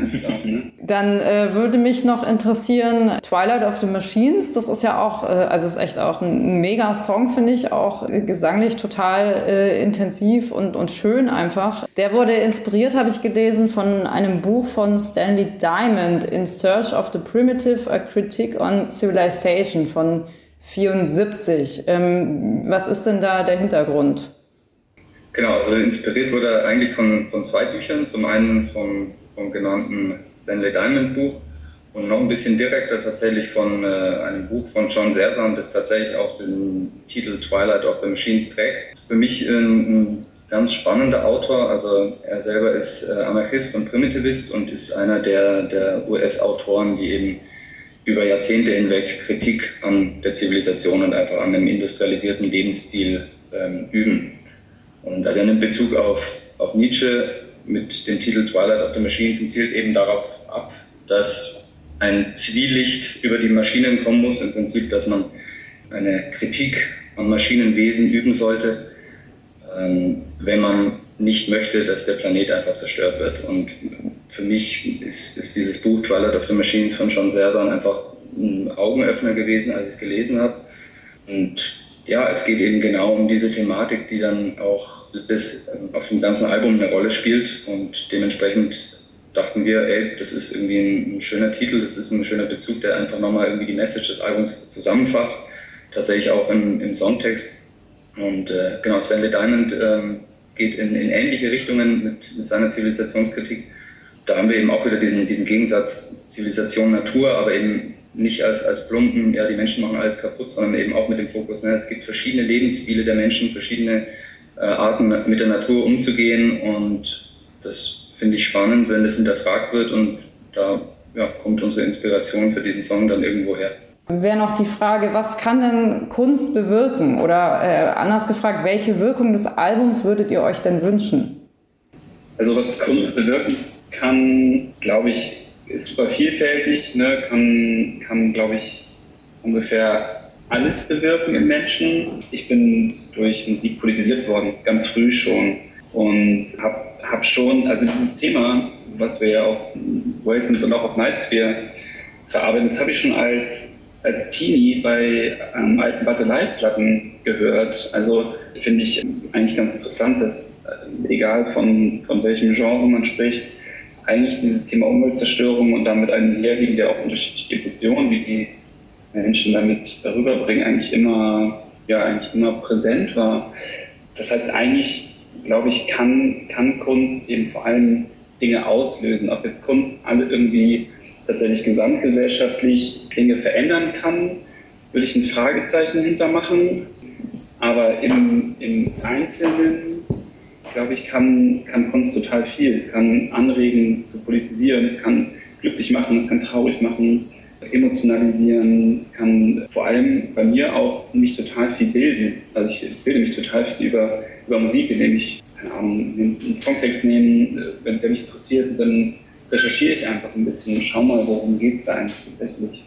Dann würde mich noch interessieren, Twilight of the Machines, das ist ja auch, also ist echt auch ein mega Song, finde ich, auch gesanglich total intensiv und schön einfach. Der wurde inspiriert, habe ich gelesen, von einem Buch von Stanley Diamond, In Search of the Primitive, A Critique on Civilization von 1974. Was ist denn da der Hintergrund? Genau, also inspiriert wurde er eigentlich von zwei Büchern. Zum einen vom genannten Stanley Diamond Buch und noch ein bisschen direkter tatsächlich von einem Buch von John Zerzan, das tatsächlich auch den Titel Twilight of the Machines trägt. Für mich ein ganz spannender Autor, also er selber ist Anarchist und Primitivist und ist einer der US-Autoren, die eben über Jahrzehnte hinweg Kritik an der Zivilisation und einfach an dem industrialisierten Lebensstil üben. Und also er nimmt Bezug auf Nietzsche mit dem Titel Twilight of the Machines und zielt eben darauf ab, dass ein Zwielicht über die Maschinen kommen muss, im Prinzip, dass man eine Kritik an Maschinenwesen üben sollte, wenn man nicht möchte, dass der Planet einfach zerstört wird. Und für mich ist dieses Buch Twilight of the Machines von John Zerzan einfach ein Augenöffner gewesen, als ich es gelesen habe. Und ja, es geht eben genau um diese Thematik, die dann auch auf dem ganzen Album eine Rolle spielt. Und dementsprechend dachten wir, ey, das ist irgendwie ein schöner Titel, das ist ein schöner Bezug, der einfach nochmal irgendwie die Message des Albums zusammenfasst. Tatsächlich auch im Songtext. Und genau, Stanley Diamond geht in ähnliche Richtungen mit seiner Zivilisationskritik. Da haben wir eben auch wieder diesen Gegensatz Zivilisation-Natur, aber eben nicht als plumpen, ja, die Menschen machen alles kaputt, sondern eben auch mit dem Fokus, ne, es gibt verschiedene Lebensstile der Menschen, verschiedene Arten mit der Natur umzugehen und das finde ich spannend, wenn das hinterfragt wird und da kommt unsere Inspiration für diesen Song dann irgendwo her. Wäre noch die Frage, was kann denn Kunst bewirken? Oder anders gefragt, welche Wirkung des Albums würdet ihr euch denn wünschen? Also was Kunst bewirken kann, glaube ich, ist super vielfältig, ne? kann glaube ich, ungefähr alles bewirken im Menschen. Ich bin durch Musik politisiert worden, ganz früh schon. Und hab schon, also dieses Thema, was wir ja auf Oasis und auch auf Nightsphere verarbeiten, das habe ich schon als Teenie bei alten But Alive-Platten gehört. Also finde ich eigentlich ganz interessant, dass egal von welchem Genre man spricht, eigentlich dieses Thema Umweltzerstörung und damit einhergehend ja auch unterschiedliche Emotionen, wie die Menschen damit rüberbringen, eigentlich immer präsent war. Das heißt, eigentlich, glaube ich, kann Kunst eben vor allem Dinge auslösen. Ob jetzt Kunst alle irgendwie tatsächlich gesamtgesellschaftlich Dinge verändern kann, würde ich ein Fragezeichen hintermachen. Aber im Einzelnen, glaube ich, kann Kunst total viel. Es kann anregen zu politisieren, es kann glücklich machen, es kann traurig machen, emotionalisieren. Es kann vor allem bei mir auch mich total viel bilden. Also ich bilde mich total viel über Musik, indem ich, keine Ahnung, einen Songtext nehme, wenn der mich interessiert, dann recherchiere ich einfach ein bisschen und schau mal, worum geht es da eigentlich tatsächlich.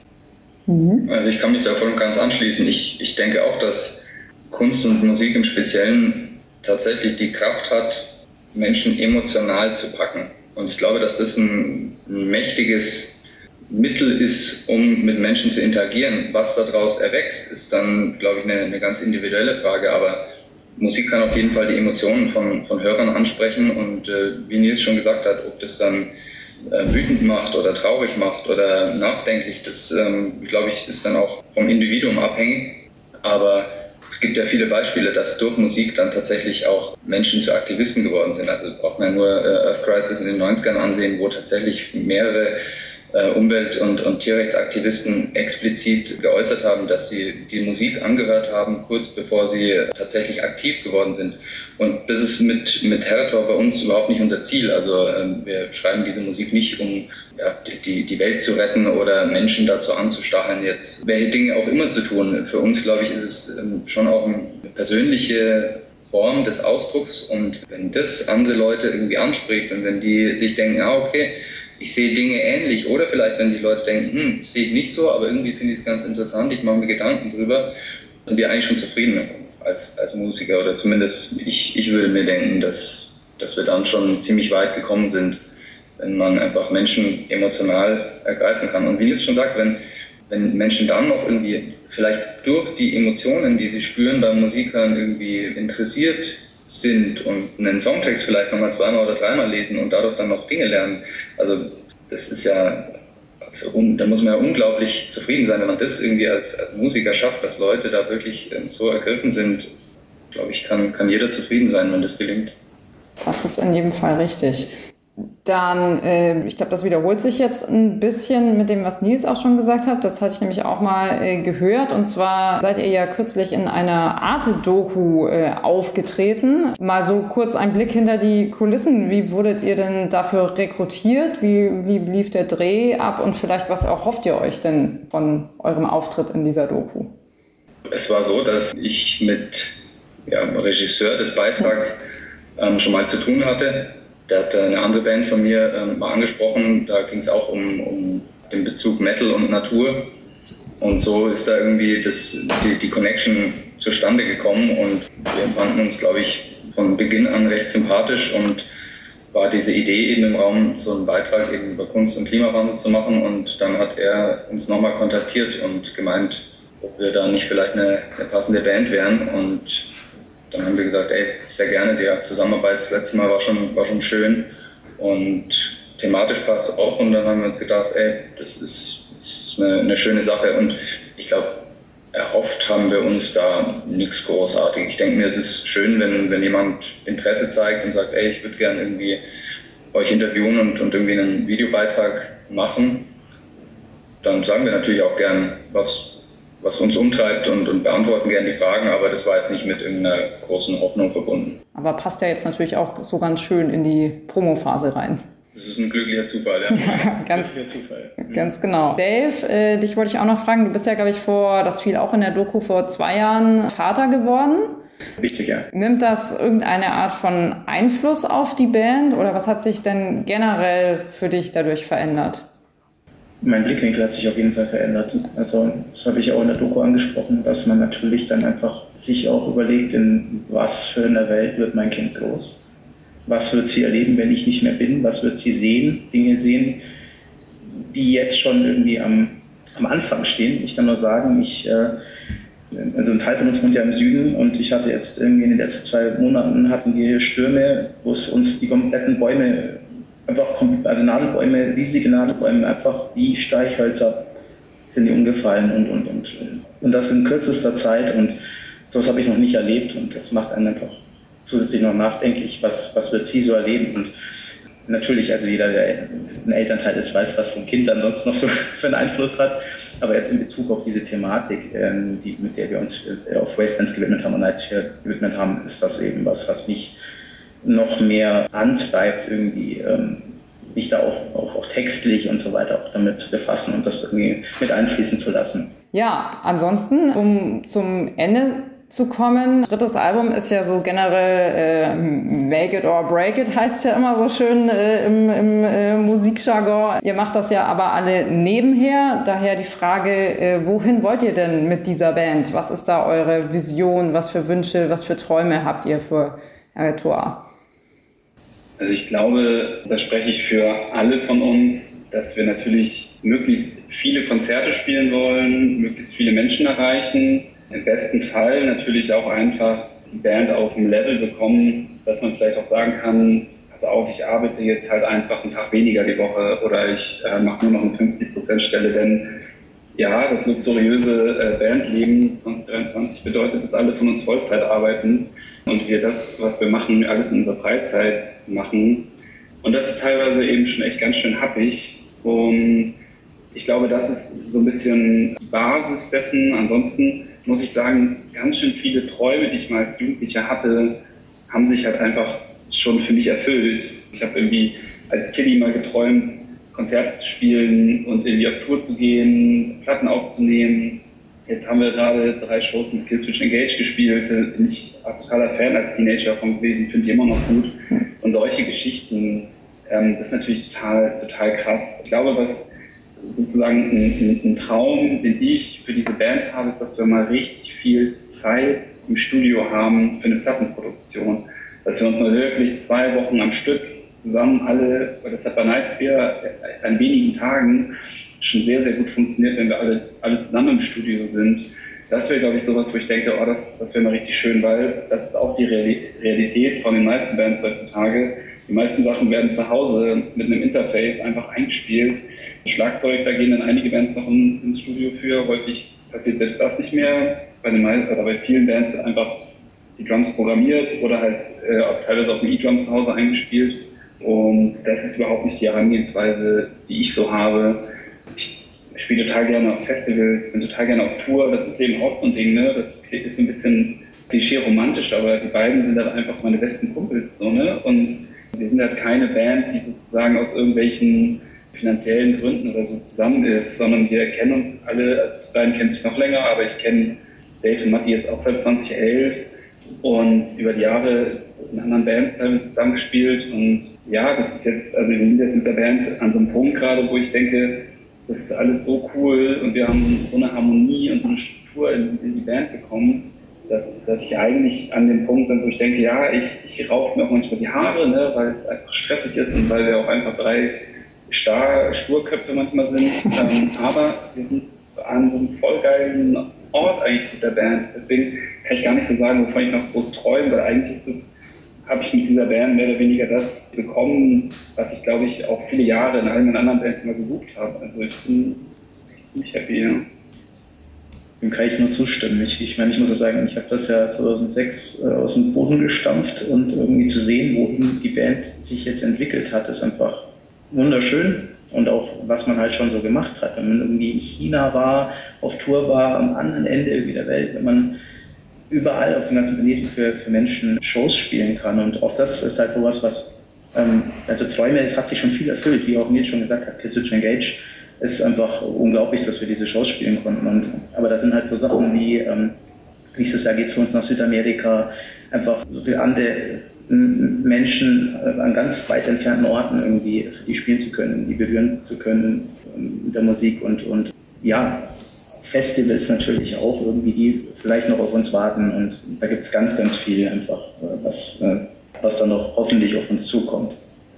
Also ich kann mich da voll und ganz anschließen. Ich denke auch, dass Kunst und Musik im Speziellen tatsächlich die Kraft hat, Menschen emotional zu packen. Und ich glaube, dass das ein mächtiges Mittel ist, um mit Menschen zu interagieren. Was daraus erwächst, ist dann, glaube ich, eine ganz individuelle Frage. Aber Musik kann auf jeden Fall die Emotionen von Hörern ansprechen. Und wie Nils schon gesagt hat, ob das dann wütend macht oder traurig macht oder nachdenklich, das, glaube ich, ist dann auch vom Individuum abhängig. Aber es gibt ja viele Beispiele, dass durch Musik dann tatsächlich auch Menschen zu Aktivisten geworden sind. Also braucht man nur Earth Crisis in den 90ern ansehen, wo tatsächlich mehrere Umwelt- und Tierrechtsaktivisten explizit geäußert haben, dass sie die Musik angehört haben, kurz bevor sie tatsächlich aktiv geworden sind. Und das ist mit Herretor bei uns überhaupt nicht unser Ziel. Also wir schreiben diese Musik nicht, um die Welt zu retten oder Menschen dazu anzustacheln, jetzt welche Dinge auch immer zu tun. Für uns, glaube ich, ist es schon auch eine persönliche Form des Ausdrucks. Und wenn das andere Leute irgendwie anspricht und wenn die sich denken, okay, ich sehe Dinge ähnlich, oder vielleicht, wenn sich Leute denken, sehe ich nicht so, aber irgendwie finde ich es ganz interessant, ich mache mir Gedanken drüber, sind wir eigentlich schon zufrieden als Musiker, oder zumindest ich würde mir denken, dass wir dann schon ziemlich weit gekommen sind, wenn man einfach Menschen emotional ergreifen kann. Und wie Nils schon sagt, wenn Menschen dann noch irgendwie vielleicht durch die Emotionen, die sie spüren beim Musikhören, irgendwie interessiert sind und einen Songtext vielleicht nochmal 2-mal oder 3-mal lesen und dadurch dann noch Dinge lernen, also das ist ja, da muss man ja unglaublich zufrieden sein, wenn man das irgendwie als Musiker schafft, dass Leute da wirklich so ergriffen sind. Glaube ich, kann jeder zufrieden sein, wenn das gelingt. Das ist in jedem Fall richtig. Dann, ich glaube, das wiederholt sich jetzt ein bisschen mit dem, was Nils auch schon gesagt hat. Das hatte ich nämlich auch mal gehört. Und zwar seid ihr ja kürzlich in einer Arte-Doku aufgetreten. Mal so kurz ein Blick hinter die Kulissen. Wie wurdet ihr denn dafür rekrutiert? Wie lief der Dreh ab? Und vielleicht, was erhofft ihr euch denn von eurem Auftritt in dieser Doku? Es war so, dass ich mit dem Regisseur des Beitrags schon mal zu tun hatte. Der hat eine andere Band von mir mal angesprochen, da ging es auch um den Bezug Metal und Natur. Und so ist da irgendwie die Connection zustande gekommen und wir fanden uns, glaube ich, von Beginn an recht sympathisch und war diese Idee eben im Raum, so einen Beitrag eben über Kunst und Klimawandel zu machen. Und dann hat er uns nochmal kontaktiert und gemeint, ob wir da nicht vielleicht eine passende Band wären. Und dann haben wir gesagt, sehr gerne, die Zusammenarbeit das letzte Mal war schon schön und thematisch passt auch. Und dann haben wir uns gedacht, das ist eine schöne Sache. Und ich glaube, erhofft haben wir uns da nichts großartig. Ich denke mir, es ist schön, wenn jemand Interesse zeigt und sagt, ich würde gerne irgendwie euch interviewen und irgendwie einen Videobeitrag machen. Dann sagen wir natürlich auch gern, was uns umtreibt und beantworten gerne die Fragen, aber das war jetzt nicht mit irgendeiner großen Hoffnung verbunden. Aber passt ja jetzt natürlich auch so ganz schön in die Promophase rein. Das ist ein glücklicher Zufall, ja. Ganz genau. Dave, dich wollte ich auch noch fragen, du bist ja, glaube ich, das fiel auch in der Doku, vor 2 Jahren Vater geworden. Richtig, ja. Nimmt das irgendeine Art von Einfluss auf die Band oder was hat sich denn generell für dich dadurch verändert? Mein Blickwinkel hat sich auf jeden Fall verändert. Also das habe ich auch in der Doku angesprochen, dass man natürlich dann einfach sich auch überlegt, in was für einer Welt wird mein Kind groß? Was wird sie erleben, wenn ich nicht mehr bin? Was wird sie sehen? Dinge sehen, die jetzt schon irgendwie am Anfang stehen. Ich kann nur sagen, also ein Teil von uns wohnt ja im Süden und ich hatte jetzt irgendwie in den letzten 2 Monaten hatten wir Stürme, wo es uns die kompletten Bäume also Nadelbäume, riesige Nadelbäume, einfach wie Streichhölzer sind die umgefallen und das in kürzester Zeit und sowas habe ich noch nicht erlebt und das macht einen einfach zusätzlich noch nachdenklich, was wird sie so erleben und natürlich, also jeder, der ein Elternteil ist, weiß, was so ein Kind ansonsten noch so für einen Einfluss hat, aber jetzt in Bezug auf diese Thematik, mit der wir uns auf Wastelands gewidmet haben und Nightsphere gewidmet haben, ist das eben was mich noch mehr antreibt, irgendwie sich da auch textlich und so weiter auch damit zu befassen und das irgendwie mit einfließen zu lassen. Ja, ansonsten, um zum Ende zu kommen, 3. Album ist ja so generell Make it or break it, heißt es ja immer so schön im Musikjargon. Ihr macht das ja aber alle nebenher, daher die Frage, wohin wollt ihr denn mit dieser Band? Was ist da eure Vision, was für Wünsche, was für Träume habt ihr für Herretor? Also ich glaube, da spreche ich für alle von uns, dass wir natürlich möglichst viele Konzerte spielen wollen, möglichst viele Menschen erreichen. Im besten Fall natürlich auch einfach die Band auf ein Level bekommen, dass man vielleicht auch sagen kann, pass auf, ich arbeite jetzt halt einfach einen Tag weniger die Woche oder ich mache nur noch eine 50%-Stelle, denn ja, das luxuriöse Bandleben 2023 bedeutet, dass alle von uns Vollzeit arbeiten. Und wir das, was wir machen, alles in unserer Freizeit machen. Und das ist teilweise eben schon echt ganz schön happig. Und ich glaube, das ist so ein bisschen die Basis dessen. Ansonsten muss ich sagen, ganz schön viele Träume, die ich mal als Jugendlicher hatte, haben sich halt einfach schon für mich erfüllt. Ich habe irgendwie als Kiddie mal geträumt, Konzerte zu spielen und irgendwie auf Tour zu gehen, Platten aufzunehmen. Jetzt haben wir gerade 3 Shows mit Killswitch Engage gespielt. Da bin ich auch totaler Fan als Teenager von gewesen, finde die immer noch gut. Und solche Geschichten, das ist natürlich total krass. Ich glaube, was sozusagen ein Traum, den ich für diese Band habe, ist, dass wir mal richtig viel Zeit im Studio haben für eine Plattenproduktion. Dass wir uns mal wirklich 2 Wochen am Stück zusammen alle, weil das hat bei Nightsphere an wenigen Tagen schon sehr, sehr gut funktioniert, wenn wir alle zusammen im Studio sind. Das wäre, glaube ich, sowas, wo ich denke, oh, das wäre mal richtig schön, weil das ist auch die Realität von den meisten Bands heutzutage. Die meisten Sachen werden zu Hause mit einem Interface einfach eingespielt. Schlagzeug, da gehen dann einige Bands noch ins Studio für. Häufig passiert selbst das nicht mehr. Bei vielen Bands wird einfach die Drums programmiert oder halt auch teilweise auf dem E-Drum zu Hause eingespielt. Und das ist überhaupt nicht die Herangehensweise, die ich so habe. Ich spiele total gerne auf Festivals, bin total gerne auf Tour. Das ist eben auch so ein Ding, ne? Das ist ein bisschen klischee-romantisch, aber die beiden sind halt einfach meine besten Kumpels. So, ne? Und wir sind halt keine Band, die sozusagen aus irgendwelchen finanziellen Gründen oder so zusammen ist, sondern wir kennen uns alle, also die beiden kennen sich noch länger, aber ich kenne Dave und Matti jetzt auch seit 2011 und über die Jahre in anderen Bands zusammengespielt und ja, das ist jetzt, also wir sind jetzt mit der Band an so einem Punkt gerade, wo ich denke, das ist alles so cool und wir haben so eine Harmonie und so eine Struktur in die Band bekommen, dass ich eigentlich an dem Punkt bin, wo ich denke, ja, ich raufe mir auch manchmal die Haare, ne, weil es einfach stressig ist und weil wir auch einfach 3 Sturköpfe manchmal sind, aber wir sind an so einem voll geilen Ort eigentlich mit der Band. Deswegen kann ich gar nicht so sagen, wovon ich noch groß träume, weil eigentlich habe ich mit dieser Band mehr oder weniger das bekommen, was ich, glaube ich, auch viele Jahre in allen anderen Bands immer gesucht habe. Also ich bin echt ziemlich happy, ja. Dem kann ich nur zustimmen. Ich meine, ich muss ja sagen, ich habe das ja 2006 aus dem Boden gestampft und irgendwie zu sehen, wohin die Band sich jetzt entwickelt hat, ist einfach wunderschön. Und auch, was man halt schon so gemacht hat. Wenn man irgendwie in China war, auf Tour war, am anderen Ende irgendwie der Welt, wenn man überall auf dem ganzen Planeten für Menschen Shows spielen kann. Und auch das ist halt sowas, was, also Träume, es hat sich schon viel erfüllt, wie auch Nils schon gesagt hat, Killswitch Engage. Es ist einfach unglaublich, dass wir diese Shows spielen konnten. Aber da sind halt so Sachen wie, nächstes Jahr geht es für uns nach Südamerika, einfach so viele andere Menschen an ganz weit entfernten Orten irgendwie für die spielen zu können, die berühren zu können mit der Musik und ja, Festivals natürlich auch irgendwie, die vielleicht noch auf uns warten und da gibt es ganz, ganz viel einfach, was dann noch hoffentlich auf uns zukommt.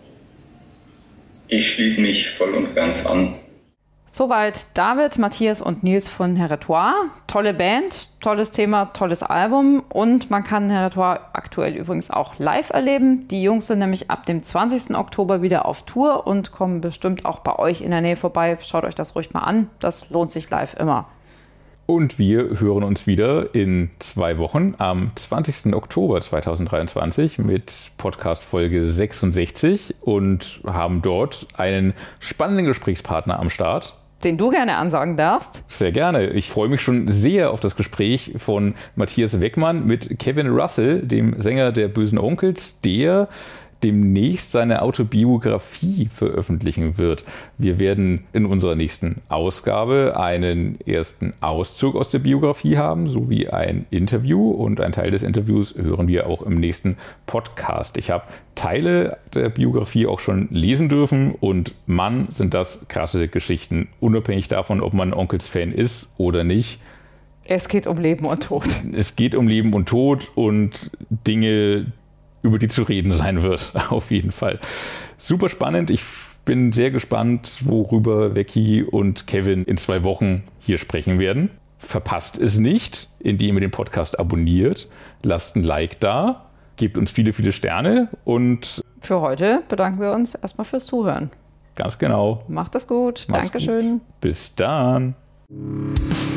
Ich schließe mich voll und ganz an. Soweit David, Matthias und Nils von Herretoire. Tolle Band, tolles Thema, tolles Album und man kann Herretoire aktuell übrigens auch live erleben. Die Jungs sind nämlich ab dem 20. Oktober wieder auf Tour und kommen bestimmt auch bei euch in der Nähe vorbei. Schaut euch das ruhig mal an, das lohnt sich live immer. Und wir hören uns wieder in 2 Wochen am 20. Oktober 2023 mit Podcast Folge 66 und haben dort einen spannenden Gesprächspartner am Start. Den du gerne ansagen darfst. Sehr gerne. Ich freue mich schon sehr auf das Gespräch von Matthias Weckmann mit Kevin Russell, dem Sänger der Böhsen Onkelz, der demnächst seine Autobiografie veröffentlichen wird. Wir werden in unserer nächsten Ausgabe einen ersten Auszug aus der Biografie haben, sowie ein Interview und ein Teil des Interviews hören wir auch im nächsten Podcast. Ich habe Teile der Biografie auch schon lesen dürfen und Mann, sind das krasse Geschichten, unabhängig davon, ob man Onkels-Fan ist oder nicht. Es geht um Leben und Tod. Es geht um Leben und Tod und Dinge, über die zu reden sein wird, auf jeden Fall. Super spannend. Ich bin sehr gespannt, worüber Becky und Kevin in 2 Wochen hier sprechen werden. Verpasst es nicht, indem ihr den Podcast abonniert. Lasst ein Like da, gebt uns viele, viele Sterne und für heute bedanken wir uns erstmal fürs Zuhören. Ganz genau. Macht es gut. Mach's Dankeschön. Gut. Bis dann.